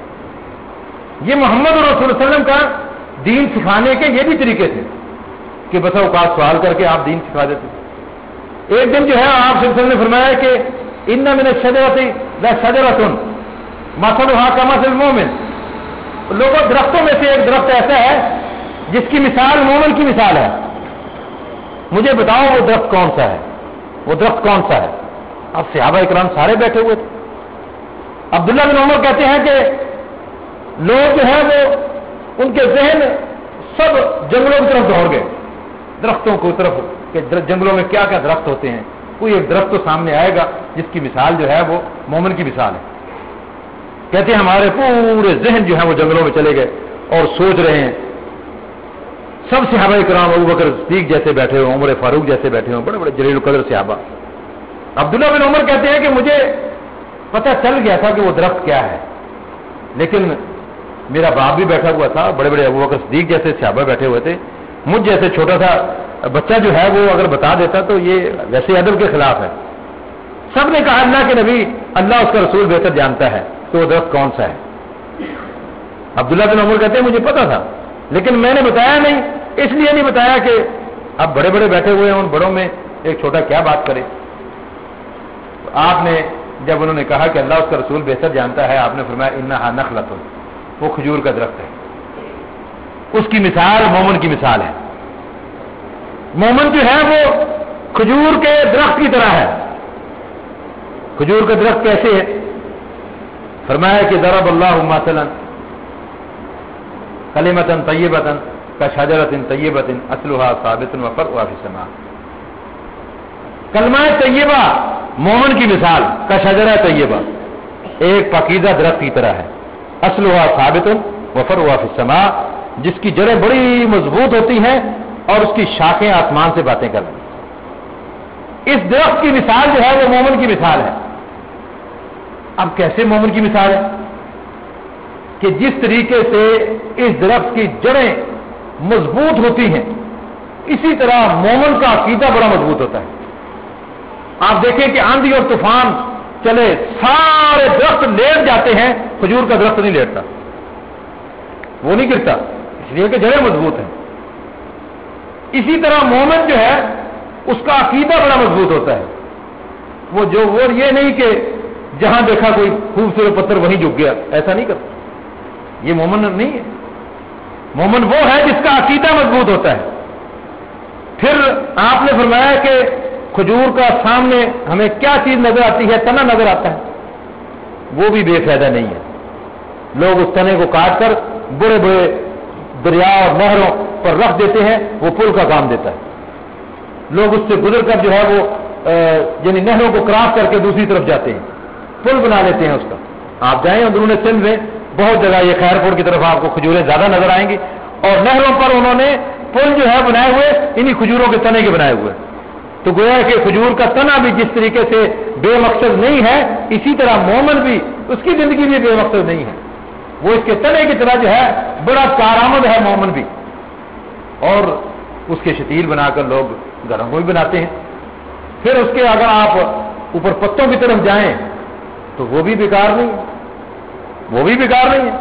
یہ محمد رسول اللہ صلی اللہ علیہ وسلم کا دین سکھانے کے یہ بھی طریقے تھے کہ بسا اوقات سوال کر کے آپ دین سکھا دیتے. ایک دن جو ہے آپ صلی اللہ علیہ وسلم نے فرمایا کہ ان من الشجرۃ لشجرۃ مثلھا کمثل المؤمن. لوگوں، درختوں میں سے ایک درخت ایسا ہے جس کی مثال مومن کی مثال ہے. مجھے بتاؤ وہ درخت کون سا ہے، وہ درخت کون سا ہے؟ اب صحابہ اکرام سارے بیٹھے ہوئے تھے۔ عبداللہ بن عمر کہتے ہیں کہ لوگ جو ہیں وہ ان کے ذہن سب جنگلوں کی طرف دوڑ گئے، درختوں کی طرف کہ جنگلوں میں کیا کیا درخت ہوتے ہیں، کوئی ایک درخت تو سامنے آئے گا جس کی مثال جو ہے وہ مومن کی مثال ہے۔ کہتے ہیں ہمارے پورے ذہن جو ہے وہ جنگلوں میں چلے گئے اور سوچ رہے ہیں، سب صحابہ کرام ابو بکر صدیق جیسے بیٹھے ہوں، عمر فاروق جیسے بیٹھے ہوں، بڑے بڑے جلیل القدر صحابہ۔ عبداللہ بن عمر کہتے ہیں کہ مجھے پتہ چل گیا تھا کہ وہ درخت کیا ہے، لیکن میرا باپ بھی بیٹھا ہوا تھا، بڑے بڑے ابو بکر صدیق جیسے صحابہ بیٹھے ہوئے تھے، مجھ جیسے چھوٹا سا بچہ جو ہے وہ اگر بتا دیتا تو یہ ویسے ادب کے خلاف ہے۔ سب نے کہا اللہ کے نبی، اللہ اس کا رسول بہتر جانتا ہے، تو وہ درخت کون سا ہے؟ عبداللہ بن عمر کہتے ہیں مجھے پتا تھا لیکن میں نے بتایا نہیں، اس لیے نہیں بتایا کہ اب بڑے بڑے بیٹھے ہوئے ہیں، ان بڑوں میں ایک چھوٹا کیا بات کرے۔ آپ نے جب انہوں نے کہا کہ اللہ اس کا رسول بہتر جانتا ہے، آپ نے فرمایا انہا نخلۃ، وہ کھجور کا درخت ہے، اس کی مثال مومن کی مثال ہے۔ مومن جو ہے وہ کھجور کے درخت کی طرح ہے۔ کھجور کا درخت کیسے ہے؟ فرمایا کہ ضرب اللہ مثلا کلمۃ طیبۃ کشجرۃ طیبۃ اصلها ثابت وفرعها فی السماء۔ کلمہ طیبہ مومن کی مثال کشجرہ طیبہ، ایک پاکیزہ درخت کی طرح ہے، اصلها ثابت وفرعها فی السماء، جس کی جڑیں بڑی مضبوط ہوتی ہیں اور اس کی شاخیں آسمان سے باتیں کر رہی ہیں۔ اس درخت کی مثال جو ہے وہ مومن کی مثال ہے۔ اب کیسے مومن کی مثال ہے؟ کہ جس طریقے سے اس درخت کی جڑیں مضبوط ہوتی ہیں، اسی طرح مومن کا عقیدہ بڑا مضبوط ہوتا ہے۔ آپ دیکھیں کہ آندھی اور طوفان چلے سارے درخت لیٹ جاتے ہیں، کھجور کا درخت نہیں لیٹتا، وہ نہیں گرتا، اس لیے کہ جڑیں مضبوط ہیں۔ اسی طرح مومن جو ہے اس کا عقیدہ بڑا مضبوط ہوتا ہے، وہ یہ نہیں کہ جہاں دیکھا کوئی خوبصورت پتھر وہیں جھک گیا، ایسا نہیں کرتا، یہ مومن نہیں ہے۔ مومن وہ ہے جس کا عقیدہ مضبوط ہوتا ہے۔ پھر آپ نے فرمایا کہ کھجور کا سامنے ہمیں کیا چیز نظر آتی ہے؟ تنا نظر آتا ہے، وہ بھی بے فائدہ نہیں ہے۔ لوگ اس تنے کو کاٹ کر بڑے بڑے دریا اور نہروں پر رکھ دیتے ہیں، وہ پل کا کام دیتا ہے۔ لوگ اس سے گزر کر جو ہے وہ یعنی نہروں کو کراس کر کے دوسری طرف جاتے ہیں، پل بنا لیتے ہیں اس کا۔ آپ جائیں اندرون سندھ میں بہت جگہ، یہ خیرپور کی طرف آپ کو کھجوریں زیادہ نظر آئیں گی، اور نہروں پر انہوں نے پل جو ہے بنائے ہوئے انہی کھجوروں کے تنے کے بنائے ہوئے۔ تو گویا کہ کھجور کا تنا بھی جس طریقے سے بے مقصد نہیں ہے، اسی طرح مومن بھی، اس کی زندگی بھی بے مقصد نہیں ہے، وہ اس کے تنے کی طرح جو ہے بڑا کارآمد ہے مومن بھی، اور اس کے شتیل بنا کر لوگ گھروں کو بھی بناتے ہیں۔ پھر اس کے اگر آپ اوپر پتوں کی طرف جائیں تو وہ بھی بیکار نہیں ہے، وہ بھی بیکار نہیں ہے۔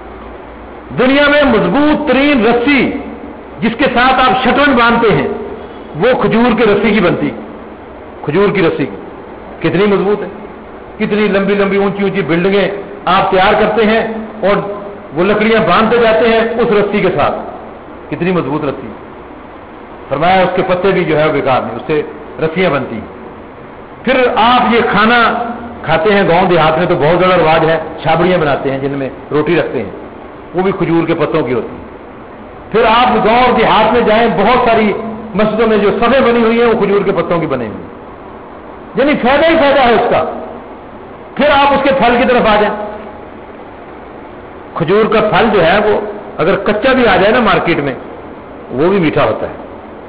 دنیا میں مضبوط ترین رسی جس کے ساتھ آپ شٹرنج باندھتے ہیں وہ کھجور کی رسی کی بنتی، کھجور کی رسی کی کتنی مضبوط ہے، کتنی لمبی لمبی اونچی اونچی بلڈنگیں آپ تیار کرتے ہیں اور وہ لکڑیاں باندھتے جاتے ہیں اس رسی کے ساتھ، کتنی مضبوط رسی۔ فرمایا اس کے پتے بھی جو ہے بیکار نہیں، اس سے رسیاں بنتی ہیں۔ پھر آپ یہ کھانا کھاتے ہیں گاؤں دیہات میں تو بہت زیادہ رواج ہے، چھابڑیاں بناتے ہیں جن میں روٹی رکھتے ہیں، وہ بھی کھجور کے پتوں کی ہوتی ہیں۔ پھر آپ گاؤں دیہات میں جائیں، بہت ساری مسجدوں میں جو صفیں بنی ہوئی ہیں وہ کھجور کے پتوں کی بنی ہوئی ہیں، یعنی فائدہ ہی فائدہ ہے اس کا۔ پھر آپ اس کے پھل کی طرف آ جائیں، کھجور کا پھل جو ہے وہ اگر کچا بھی آ جائے نا مارکیٹ میں وہ بھی میٹھا ہوتا ہے۔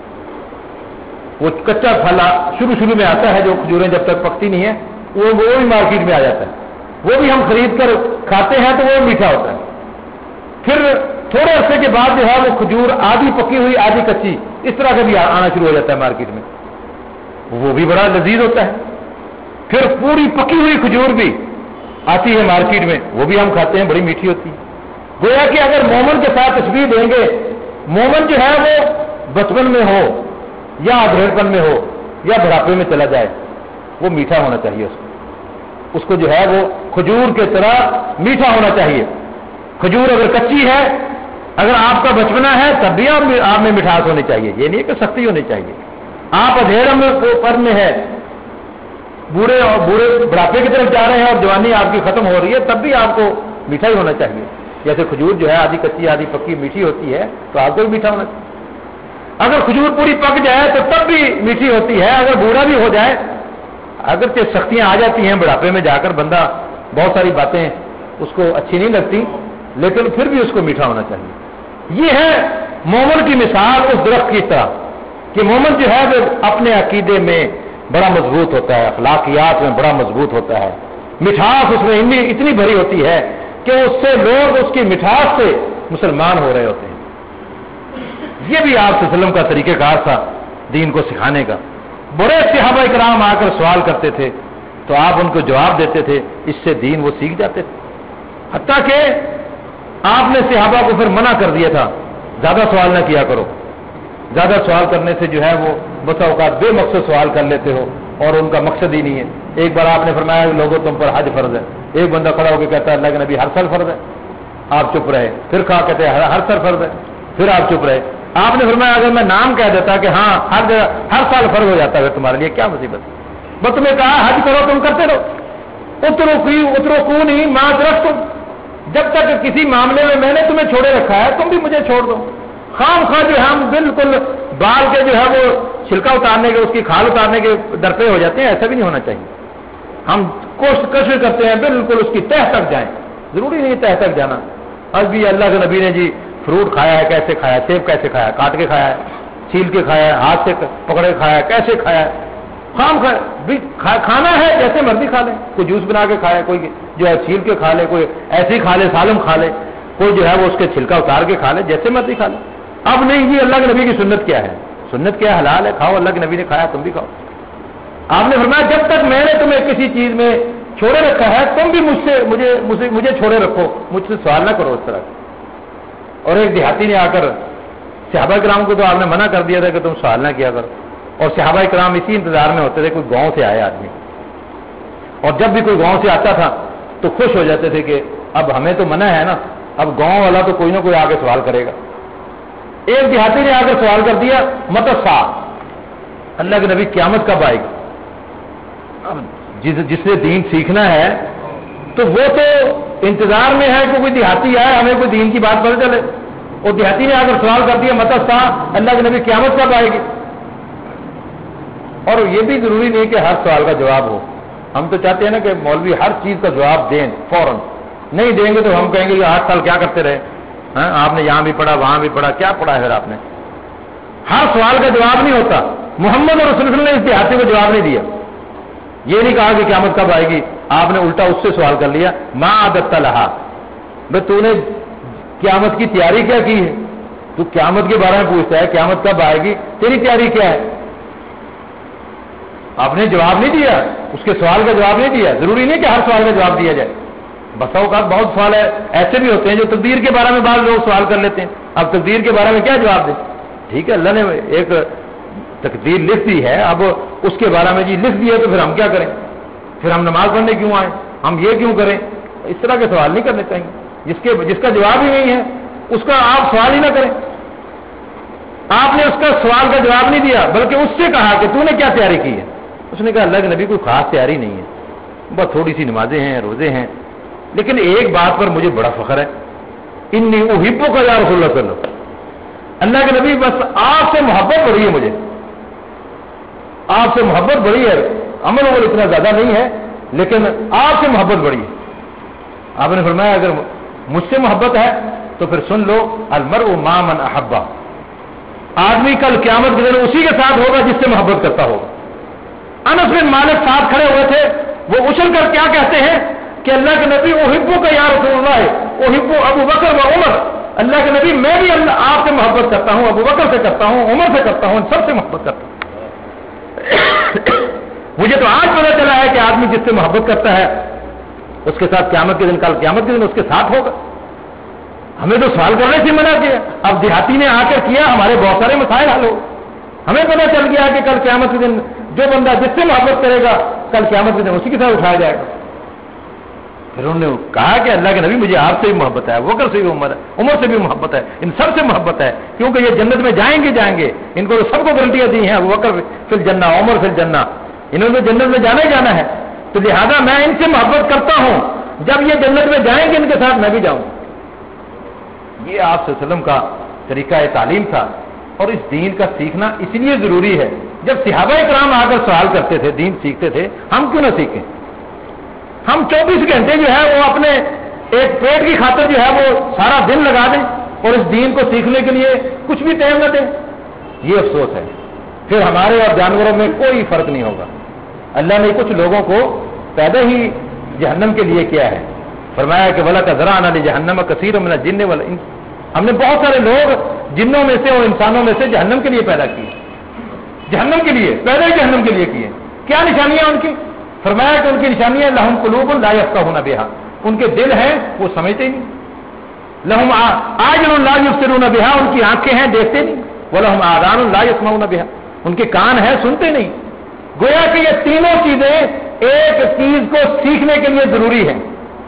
وہ کچا پھل شروع میں آتا ہے، جو کھجوریں جب تک پکتی نہیں ہے وہ بھی مارکیٹ میں آ جاتا ہے، وہ بھی ہم خرید کر کھاتے ہیں تو وہ میٹھا ہوتا ہے۔ پھر تھوڑے عرصے کے بعد جو ہے وہ کھجور آدھی پکی ہوئی آدھی کچی اس طرح کا بھی آنا شروع ہو جاتا ہے مارکیٹ میں، وہ بھی بڑا لذیذ ہوتا ہے۔ پھر پوری پکی ہوئی کھجور بھی آتی ہے مارکیٹ میں، وہ بھی ہم کھاتے ہیں، بڑی میٹھی ہوتی ہے۔ گویا کہ اگر مومن کے ساتھ تشبیہ دیں گے، مومن جو ہے وہ بچپن میں ہو یا ادھیڑ پن میں ہو یا بڑھاپے میں چلا جائے، وہ میٹھا ہونا چاہیے، اس کو جو ہے وہ کھجور کے طرح میٹھا ہونا چاہیے۔ کھجور اگر کچی ہے، اگر آپ کا بچپنا ہے تب بھی آپ میں مٹھاس ہونی چاہیے، یہ نہیں کہ سختی ہونی چاہیے، آپ ادھیڑ پر میں ہے، بوڑھے بڑھاپے کی طرف جا رہے ہیں اور جوانی آپ کی ختم ہو رہی ہے، تب بھی آپ کو میٹھا ہی ہونا چاہیے. جیسے کھجور جو ہے آدھی کچی آدھی پکی میٹھی ہوتی ہے، تو آپ کو بھی میٹھا ہونا چاہیے. اگر کھجور پوری پک جائے تو تب بھی میٹھی ہوتی ہے. اگر بوڑھا بھی ہو جائے، اگرچہ سختیاں آ جاتی ہیں بڑھاپے میں جا کر، بندہ بہت ساری باتیں اس کو اچھی نہیں لگتی، لیکن پھر بھی اس کو میٹھا ہونا چاہیے. یہ ہے مومن کی مثال اس درخت کی طرح کہ مومن جو ہے وہ اپنے عقیدے میں بڑا مضبوط ہوتا ہے، اخلاقیات میں بڑا مضبوط ہوتا ہے، مٹھاس اس میں اتنی بھری ہوتی ہے کہ اس سے لوگ اس کی مٹھاس سے مسلمان ہو رہے ہوتے ہیں. یہ بھی آپ صلی اللہ علیہ وسلم کا طریقہ کار تھا دین کو سکھانے کا. بڑے صحابہ کرام آ کر سوال کرتے تھے تو آپ ان کو جواب دیتے تھے، اس سے دین وہ سیکھ جاتے تھے. حتیٰ کہ آپ نے صحابہ کو پھر منع کر دیا تھا، زیادہ سوال نہ کیا کرو، زیادہ سوال کرنے سے جو ہے وہ بسا اوقات بے مقصد سوال کر لیتے ہو اور ان کا مقصد ہی نہیں ہے. ایک بار آپ نے فرمایا لوگوں تم پر حج فرض ہے، ایک بندہ کھڑا ہو کے کہتا ہے اللہ کے نبی ہر سال فرض ہے، آپ چپ رہے. پھر کہا کہتے ہیں ہر سال فرض ہے، پھر آپ چپ رہے. آپ نے فرمایا اگر میں نام کہہ دیتا کہ ہاں ہر سال فرض ہو جاتا ہے تمہارے لیے کیا مصیبت. بس تمہیں کہا حج کرو تم کرتے رہو. اترو کو نہیں ماں درخت تم، جب تک کسی معاملے میں نے تمہیں چھوڑے رکھا ہے تم بھی مجھے چھوڑ دو. خام خواہ جو ہم بالکل بال کے جو ہے وہ چھلکا اتارنے کے، اس کی کھال اتارنے کے درپے ہو جاتے ہیں، ایسا بھی نہیں ہونا چاہیے. ہم کوشش کرتے ہیں بالکل اس کی تہ تک جائیں، ضروری نہیں تہ تک جانا. اب بھی اللہ کے نبی نے جی فروٹ کھایا ہے، کیسے کھایا، سیب کیسے کھایا، کاٹ کے کھایا ہے، چھیل کے کھایا ہے، ہاتھ سے پکڑے کھایا ہے، کیسے کھایا ہے. خام کھانا ہے جیسے مرضی کھا لے، کوئی جوس بنا کے کھائے، کوئی جو ہے چھیل کے کھا لے، کوئی ایسے ہی کھا لے سالم کھا لے، کوئی جو ہے وہ اس کے چھلکا اتار کے کھا لے، جیسے مرضی کھا لے. اب نہیں جی اللہ کے نبی کی سنت کیا ہے، سنت کیا ہے، حلال ہے کھاؤ، اللہ کے نبی نے کھایا تم بھی کھاؤ. آپ نے فرمایا جب تک میں نے تمہیں کسی چیز میں چھوڑے رکھا ہے تم بھی مجھے چھوڑے رکھو، مجھ سے سوال نہ کرو اس طرح. اور ایک دیہاتی نے آ کر صحابہ کرام کو تو آپ نے منع کر دیا تھا کہ تم سوال نہ کیا کرو، اور صحابہ کرام اسی انتظار میں ہوتے تھے کوئی گاؤں سے آئے آدمی، اور جب بھی کوئی گاؤں سے آتا تھا تو خوش ہو جاتے تھے کہ اب ہمیں تو منع ہے نا، اب گاؤں والا تو کوئی نہ کوئی آگے سوال کرے گا. ایک دیہاتی نے آ کر سوال کر دیا متسا، اللہ کے نبی قیامت کب آئے گی. جس نے دین سیکھنا ہے تو وہ تو انتظار میں ہے کہ کوئی دیہاتی آئے ہمیں کوئی دین کی بات پتہ چلے. اور دیہاتی نے آ کر سوال کر دیا متسا، اللہ کے نبی قیامت کب آئے گی. اور یہ بھی ضروری نہیں کہ ہر سوال کا جواب ہو. ہم تو چاہتے ہیں نا کہ مولوی ہر چیز کا جواب دیں فوراً. نہیں دیں گے تو ہم کہیں گے کہ 8 سال کیا کرتے رہے، آپ نے یہاں بھی پڑھا وہاں بھی پڑھا، کیا پڑھا ہے پھر آپ نے. ہر سوال کا جواب نہیں ہوتا. محمد اور رسول اللہ نے اس دیہاتی کو جواب نہیں دیا. یہ نہیں کہا کہ قیامت کب آئے گی، آپ نے الٹا اس سے سوال کر لیا ما عددت لہا، بھائی تو نے قیامت کی تیاری کیا کی ہے. تو قیامت کے بارے میں پوچھتا ہے قیامت کب آئے گی، تیری تیاری کیا ہے. آپ نے جواب نہیں دیا، اس کے سوال کا جواب نہیں دیا. ضروری نہیں کہ ہر سوال کا جواب دیا جائے. بسا اوقات بہت سوال ہے ایسے بھی ہوتے ہیں جو تقدیر کے بارے میں بعض لوگ سوال کر لیتے ہیں. اب تقدیر کے بارے میں کیا جواب دیں. ٹھیک ہے اللہ نے ایک تقدیر لکھ دی ہے، اب اس کے بارے میں جی لکھ دی ہے تو پھر ہم کیا کریں، پھر ہم نماز پڑھنے کیوں آئیں، ہم یہ کیوں کریں. اس طرح کے سوال نہیں کرنے چاہیے. جس کا جواب ہی نہیں ہے اس کا آپ سوال ہی نہ کریں. آپ نے اس کا سوال کا جواب نہیں دیا بلکہ اس سے کہا کہ تو نے کیا تیاری کی ہے. اس نے کہا اللہ کے نبی کوئی خاص تیاری نہیں ہے، بس تھوڑی سی نمازیں ہیں، روزے ہیں، لیکن ایک بات پر مجھے بڑا فخر ہے، انی احبک یا رسول اللہ صلی اللہ علیہ وسلم. اللہ کے نبی بس آپ سے محبت بڑی ہے، مجھے آپ سے محبت بڑی ہے. عمل اتنا زیادہ نہیں ہے لیکن آپ سے محبت بڑی ہے. آپ نے فرمایا اگر مجھ سے محبت ہے تو پھر سن لو المرء مع من احبہ، آدمی کل قیامت کے دن اسی کے ساتھ ہوگا جس سے محبت کرتا ہوگا. انس بن مالک ساتھ کھڑے ہوئے تھے، وہ اچھل کر کیا کہتے ہیں کہ اللہ کے نبی احبو کا یا رسول اللہ احبو ابو بکر و عمر. اللہ کے نبی میں بھی آپ سے محبت کرتا ہوں، ابو بکر سے کرتا ہوں، عمر سے کرتا ہوں، سب سے محبت کرتا ہوں. مجھے تو آج پتہ چلا ہے کہ آدمی جس سے محبت کرتا ہے اس کے ساتھ قیامت کے دن، کل قیامت کے دن اس کے ساتھ ہوگا. ہمیں تو سوال کرنے سے منع کیا، اب دیہاتی نے آ کر کیا، ہمارے بہت سارے مسائل حل ہو. ہمیں پتہ چل گیا کہ کل قیامت کے دن جو بندہ جس سے محبت کرے گا کل قیامت کے دن اسی کے ساتھ اٹھایا جائے گا. پھر انہوں نے کہا کہ اللہ کے نبی مجھے آپ سے بھی محبت ہے، ابو بکر سے بھی عمر سے بھی محبت ہے، ان سب سے محبت ہے، کیونکہ یہ جنت میں جائیں گے، ان کو تو سب کو گارنٹیاں دی ہیں، ابو بکر فی الجنہ، عمر فی الجنہ، انہوں نے جنت میں جانا ہی جانا ہے، تو لہذا میں ان سے محبت کرتا ہوں، جب یہ جنت میں جائیں گے ان کے ساتھ میں بھی جاؤں۔ یہ آپ صلی اللہ علیہ وسلم کا طریقہ تعلیم تھا، اور اس دین کا سیکھنا اس لیے ضروری ہے۔ جب صحابہ کرام آ کر سوال کرتے تھے، دین سیکھتے تھے، ہم کیوں نہ سیکھیں؟ ہم 24 گھنٹے جو ہے وہ اپنے ایک پیٹ کی خاطر جو ہے وہ سارا دن لگا دیں اور اس دین کو سیکھنے کے لیے کچھ بھی ٹائم نہ دیں، یہ افسوس ہے۔ پھر ہمارے اور جانوروں میں کوئی فرق نہیں ہوگا۔ اللہ نے کچھ لوگوں کو پیدا ہی جہنم کے لیے کیا ہے، فرمایا کہ وَلَقَدْ ذَرَأْنَا لِجَهَنَّمَ كَثِيرًا مِنَ الْجِنِّ وَالْإِنسِ، ہم نے بہت سارے لوگ جنوں میں سے اور انسانوں میں سے جہنم کے لیے پیدا کیے، جہنم کے لیے پیدا ہی جہنم کے لیے کیے۔ کیا نشانیاں ان کی؟ فرمایا کہ ان کی نشانیاں لہم قلوب لا یفقہون بہا، ان کے دل ہیں وہ سمجھتے ہی نہیں، لہم اعین لا یبصرون بہا، ان کی آنکھیں ہیں دیکھتے نہیں، ولہم آذان لا یسمعون بہا، ان کے کان ہیں سنتے نہیں۔ گویا کہ یہ تینوں چیزیں ایک چیز کو سیکھنے کے لیے ضروری ہیں۔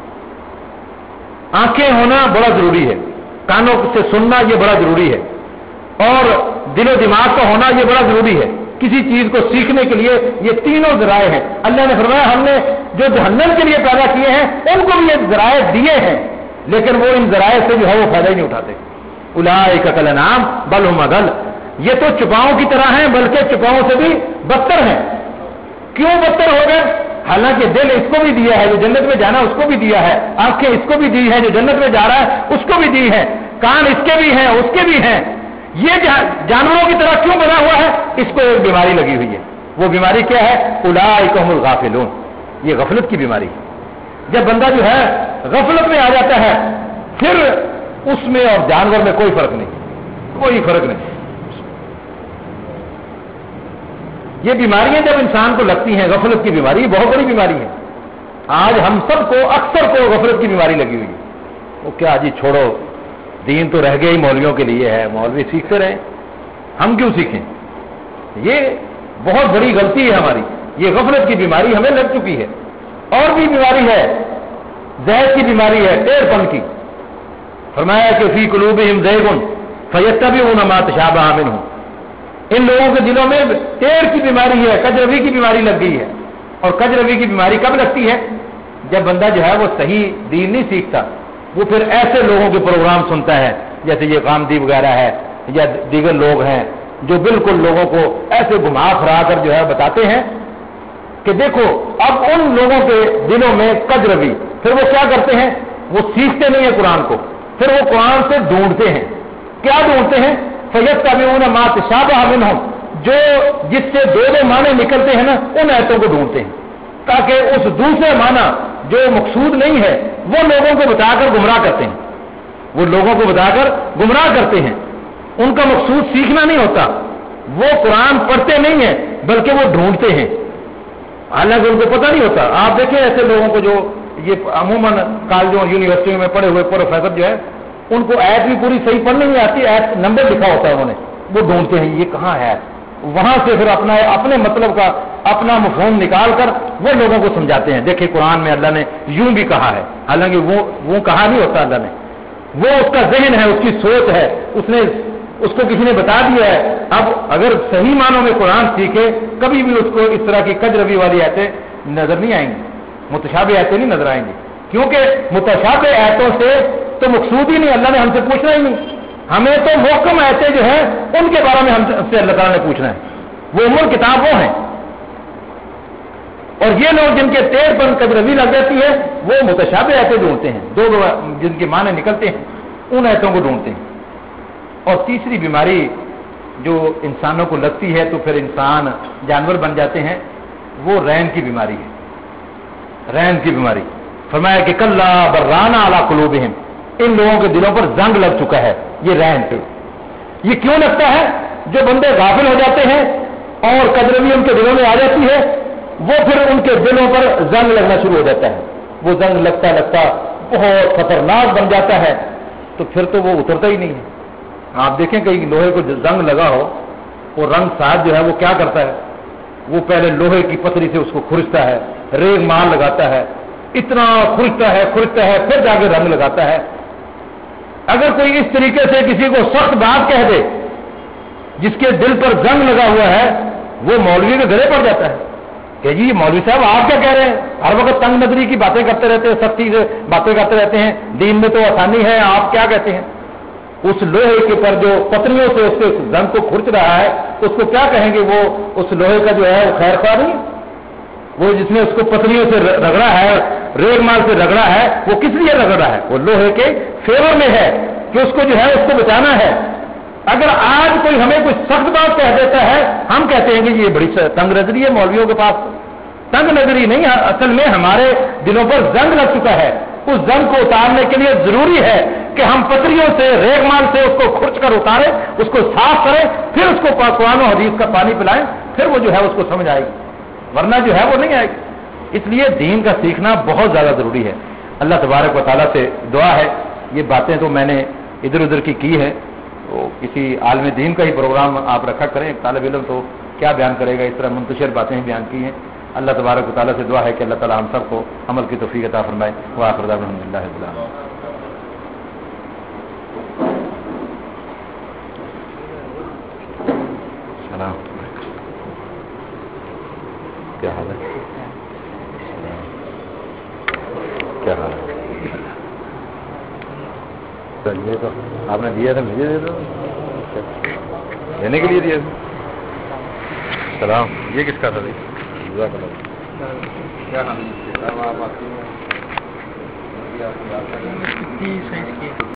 آنکھیں ہونا بڑا ضروری ہے، کانوں سے سننا یہ بڑا ضروری ہے، اور دل و دماغ کا ہونا یہ بڑا ضروری ہے۔ کسی چیز کو سیکھنے کے لیے یہ تینوں ذرائع ہیں۔ اللہ نے فرمایا ہم نے جو جہنم کے لیے پیدا کیے ہیں ان کو بھی یہ ذرائع دیے ہیں، لیکن وہ ان ذرائع سے جو ہے وہ فائدہ ہی نہیں اٹھاتے۔ اولئک کالانعام بل هم اضل، یہ تو چپاؤں کی طرح ہیں بلکہ چپاؤں سے بھی بدتر ہیں۔ کیوں بدتر ہو گئے؟ حالانکہ دل اس کو بھی دیا ہے جو جنت میں جانا، اس کو بھی دیا ہے، آنکھیں اس کو بھی دی ہے جو جنت میں جا رہا ہے اس کو بھی دی ہے، کان اس کے بھی ہیں اس کے بھی ہیں۔ یہ جانوروں کی طرح کیوں بنا ہوا ہے؟ اس کو ایک بیماری لگی ہوئی ہے۔ وہ بیماری کیا ہے؟ اولئک هم الغافلون، یہ غفلت کی بیماری ہے۔ جب بندہ جو ہے غفلت میں آ جاتا ہے پھر اس میں اور جانور میں کوئی فرق نہیں، کوئی فرق نہیں۔ یہ بیماریاں جب انسان کو لگتی ہیں، غفلت کی بیماری بہت بڑی بیماری ہے۔ آج ہم سب کو اکثر کو غفلت کی بیماری لگی ہوئی ہے۔ وہ کیا جی چھوڑو، دین تو رہ گیا ہی مولویوں کے لیے ہے، مولوی سیکھتے رہیں، ہم کیوں سیکھیں؟ یہ بہت بڑی غلطی ہے ہماری، یہ غفلت کی بیماری ہمیں لگ چکی ہے۔ اور بھی بیماری ہے، زہر کی بیماری ہے، ٹیڑھ پن کی۔ فرمایا کہ فی قلوبہم زیغ فیتبعون ما تشابہ منہ، ان لوگوں کے دلوں میں ٹیڑھ کی بیماری ہے، کجروی کی بیماری لگ گئی ہے۔ اور کجروی کی بیماری کب لگتی ہے؟ جب بندہ جو ہے وہ صحیح دین نہیں سیکھتا، وہ پھر ایسے لوگوں کے پروگرام سنتا ہے جیسے یہ غامدی وغیرہ ہے یا دیگر لوگ ہیں جو بالکل لوگوں کو ایسے گھما پھرا کر جو ہے بتاتے ہیں کہ دیکھو اب ان لوگوں کے دلوں میں کجروی، پھر وہ کیا کرتے ہیں؟ وہ سیکھتے نہیں ہیں قرآن کو، پھر وہ قرآن سے ڈھونڈتے ہیں۔ کیا ڈھونڈتے ہیں؟ فیتبعون ما تشابہ منہ، جو جس سے دو معنی نکلتے ہیں نا ان آیتوں کو ڈھونڈتے ہیں، تاکہ اس دوسرے معنی جو مقصود نہیں ہے وہ لوگوں کو بتا کر گمراہ کرتے ہیں، وہ لوگوں کو بتا کر گمراہ کرتے ہیں۔ ان کا مقصود سیکھنا نہیں ہوتا، وہ قرآن پڑھتے نہیں ہیں بلکہ وہ ڈھونڈتے ہیں، حالانکہ ان کو پتہ نہیں ہوتا۔ آپ دیکھیں ایسے لوگوں کو جو یہ عموماً کالجوں یونیورسٹیوں میں پڑھے ہوئے پروفیسر جو ہے ان کو ایت بھی پوری صحیح پڑھنے نہیں آتی، ایت نمبر لکھا ہوتا ہے انہوں نے، وہ ڈھونڈتے ہیں یہ کہاں ہے، وہاں سے پھر اپنے مطلب کا اپنا مفہوم نکال کر وہ لوگوں کو سمجھاتے ہیں۔ دیکھیں قرآن میں اللہ نے یوں بھی کہا ہے، حالانکہ وہ کہا نہیں ہوتا اللہ نے، وہ اس کا ذہن ہے، اس کی سوچ ہے، اس کو کسی نے بتا دیا ہے۔ اب اگر صحیح معنوں میں قرآن سیکھے کبھی بھی اس کو اس طرح کی کجروی والی آیتیں نظر نہیں آئیں گی، متشابہ آیتیں نہیں نظر آئیں گی، کیونکہ متشابہ آیتوں سے تو مقصود ہی نہیں، اللہ نے ہم سے پوچھنا ہی نہیں، ہمیں تو محکم آیتیں جو ہیں ان کے بارے میں ہم سے اللہ تعالیٰ نے پوچھنا ہے، وہ امور کتاب وہ ہیں۔ اور یہ لوگ جن کے ٹیڑھ پن کجروی لگ جاتی ہے وہ متشابہ آیتیں ڈھونڈتے ہیں، دو جن کے معنی نکلتے ہیں ان آیتوں کو ڈھونڈتے ہیں۔ اور تیسری بیماری جو انسانوں کو لگتی ہے تو پھر انسان جانور بن جاتے ہیں، وہ رین کی بیماری ہے، رین کی بیماری۔ فرمایا کہ کلا بران علی قلوبہم، ان لوگوں کے دلوں پر زنگ لگ چکا ہے، یہ رین پہ۔ یہ کیوں لگتا ہے؟ جو بندے غافل ہو جاتے ہیں اور کجروی ان کے دلوں میں آ جاتی ہے، وہ پھر ان کے دلوں پر زنگ لگنا شروع ہو جاتا ہے، وہ زنگ لگتا لگتا بہت خطرناک بن جاتا ہے، تو پھر تو وہ اترتا ہی نہیں ہے۔ آپ دیکھیں کہیں لوہے کو زنگ لگا ہو، وہ رنگ ساز جو ہے وہ کیا کرتا ہے؟ وہ پہلے لوہے کی پتری سے اس کو کھرچتا ہے، ریگ مار لگاتا ہے، اتنا کھرچتا ہے پھر جا کے رنگ لگاتا ہے. اگر کوئی اس طریقے سے کسی کو سخت بات کہہ دے جس کے دل پر زنگ لگا ہوا ہے، وہ مولوی کے گلے پڑ جاتا ہے کہ جی مولوی صاحب آپ کیا کہہ رہے ہیں، ہر وقت تنگ نظری کی باتیں کرتے رہتے ہیں، سختی سے باتیں کرتے رہتے ہیں، دین میں تو آسانی ہے، آپ کیا کہتے ہیں. اس لوہے کے پر جو پتریوں سے اس کے زنگ کو کھرچ رہا ہے، اس کو کیا کہیں گے؟ وہ اس لوہے کا جو ہے وہ خیر خواہ نہیں. وہ جس نے اس کو پتریوں سے رگڑا ہے، ریگ مال سے رگڑا ہے، وہ کس لیے رگڑا ہے؟ وہ لوہے کے فیور میں ہے کہ اس کو جو ہے اس کو بچانا ہے. اگر آج کوئی ہمیں کوئی سخت بات کہہ دیتا ہے، ہم کہتے ہیں کہ یہ بڑی تنگ نظری ہے مولویوں کے پاس. تنگ نظری نہیں، اصل میں ہمارے دلوں پر زنگ لگ چکا ہے. اس زنگ کو اتارنے کے لیے ضروری ہے کہ ہم پتریوں سے، ریگ مال سے اس کو کھرچ کر اتاریں، اس کو صاف کریں، پھر اس کو قرآن و حدیث کا پانی پلائیں، پھر وہ جو ہے اس کو سمجھ آئے گی، ورنہ جو ہے وہ نہیں آئے گی. اس لیے دین کا سیکھنا بہت زیادہ ضروری ہے. اللہ تبارک و تعالیٰ سے دعا ہے. یہ باتیں تو میں نے ادھر ادھر کی ہے، تو کسی عالم دین کا ہی پروگرام آپ رکھا کریں. ایک طالب علم تو کیا بیان کرے گا، اس طرح منتشر باتیں بیان کی ہیں. اللہ تبارک و تعالیٰ سے دعا ہے کہ اللہ تعالیٰ ہم سب کو عمل کی توفیق عطا فرمائے. وآخر دعوانا الحمدللہ رب العالمین. سلام. کیا حال ہے؟ کیا حال ہے؟ یہ تو آپ نے دیا تھا، مجھے دے دو، دینے کے لیے دیا تھا. سلام. یہ کس کا تھا؟ کیا حال ہے؟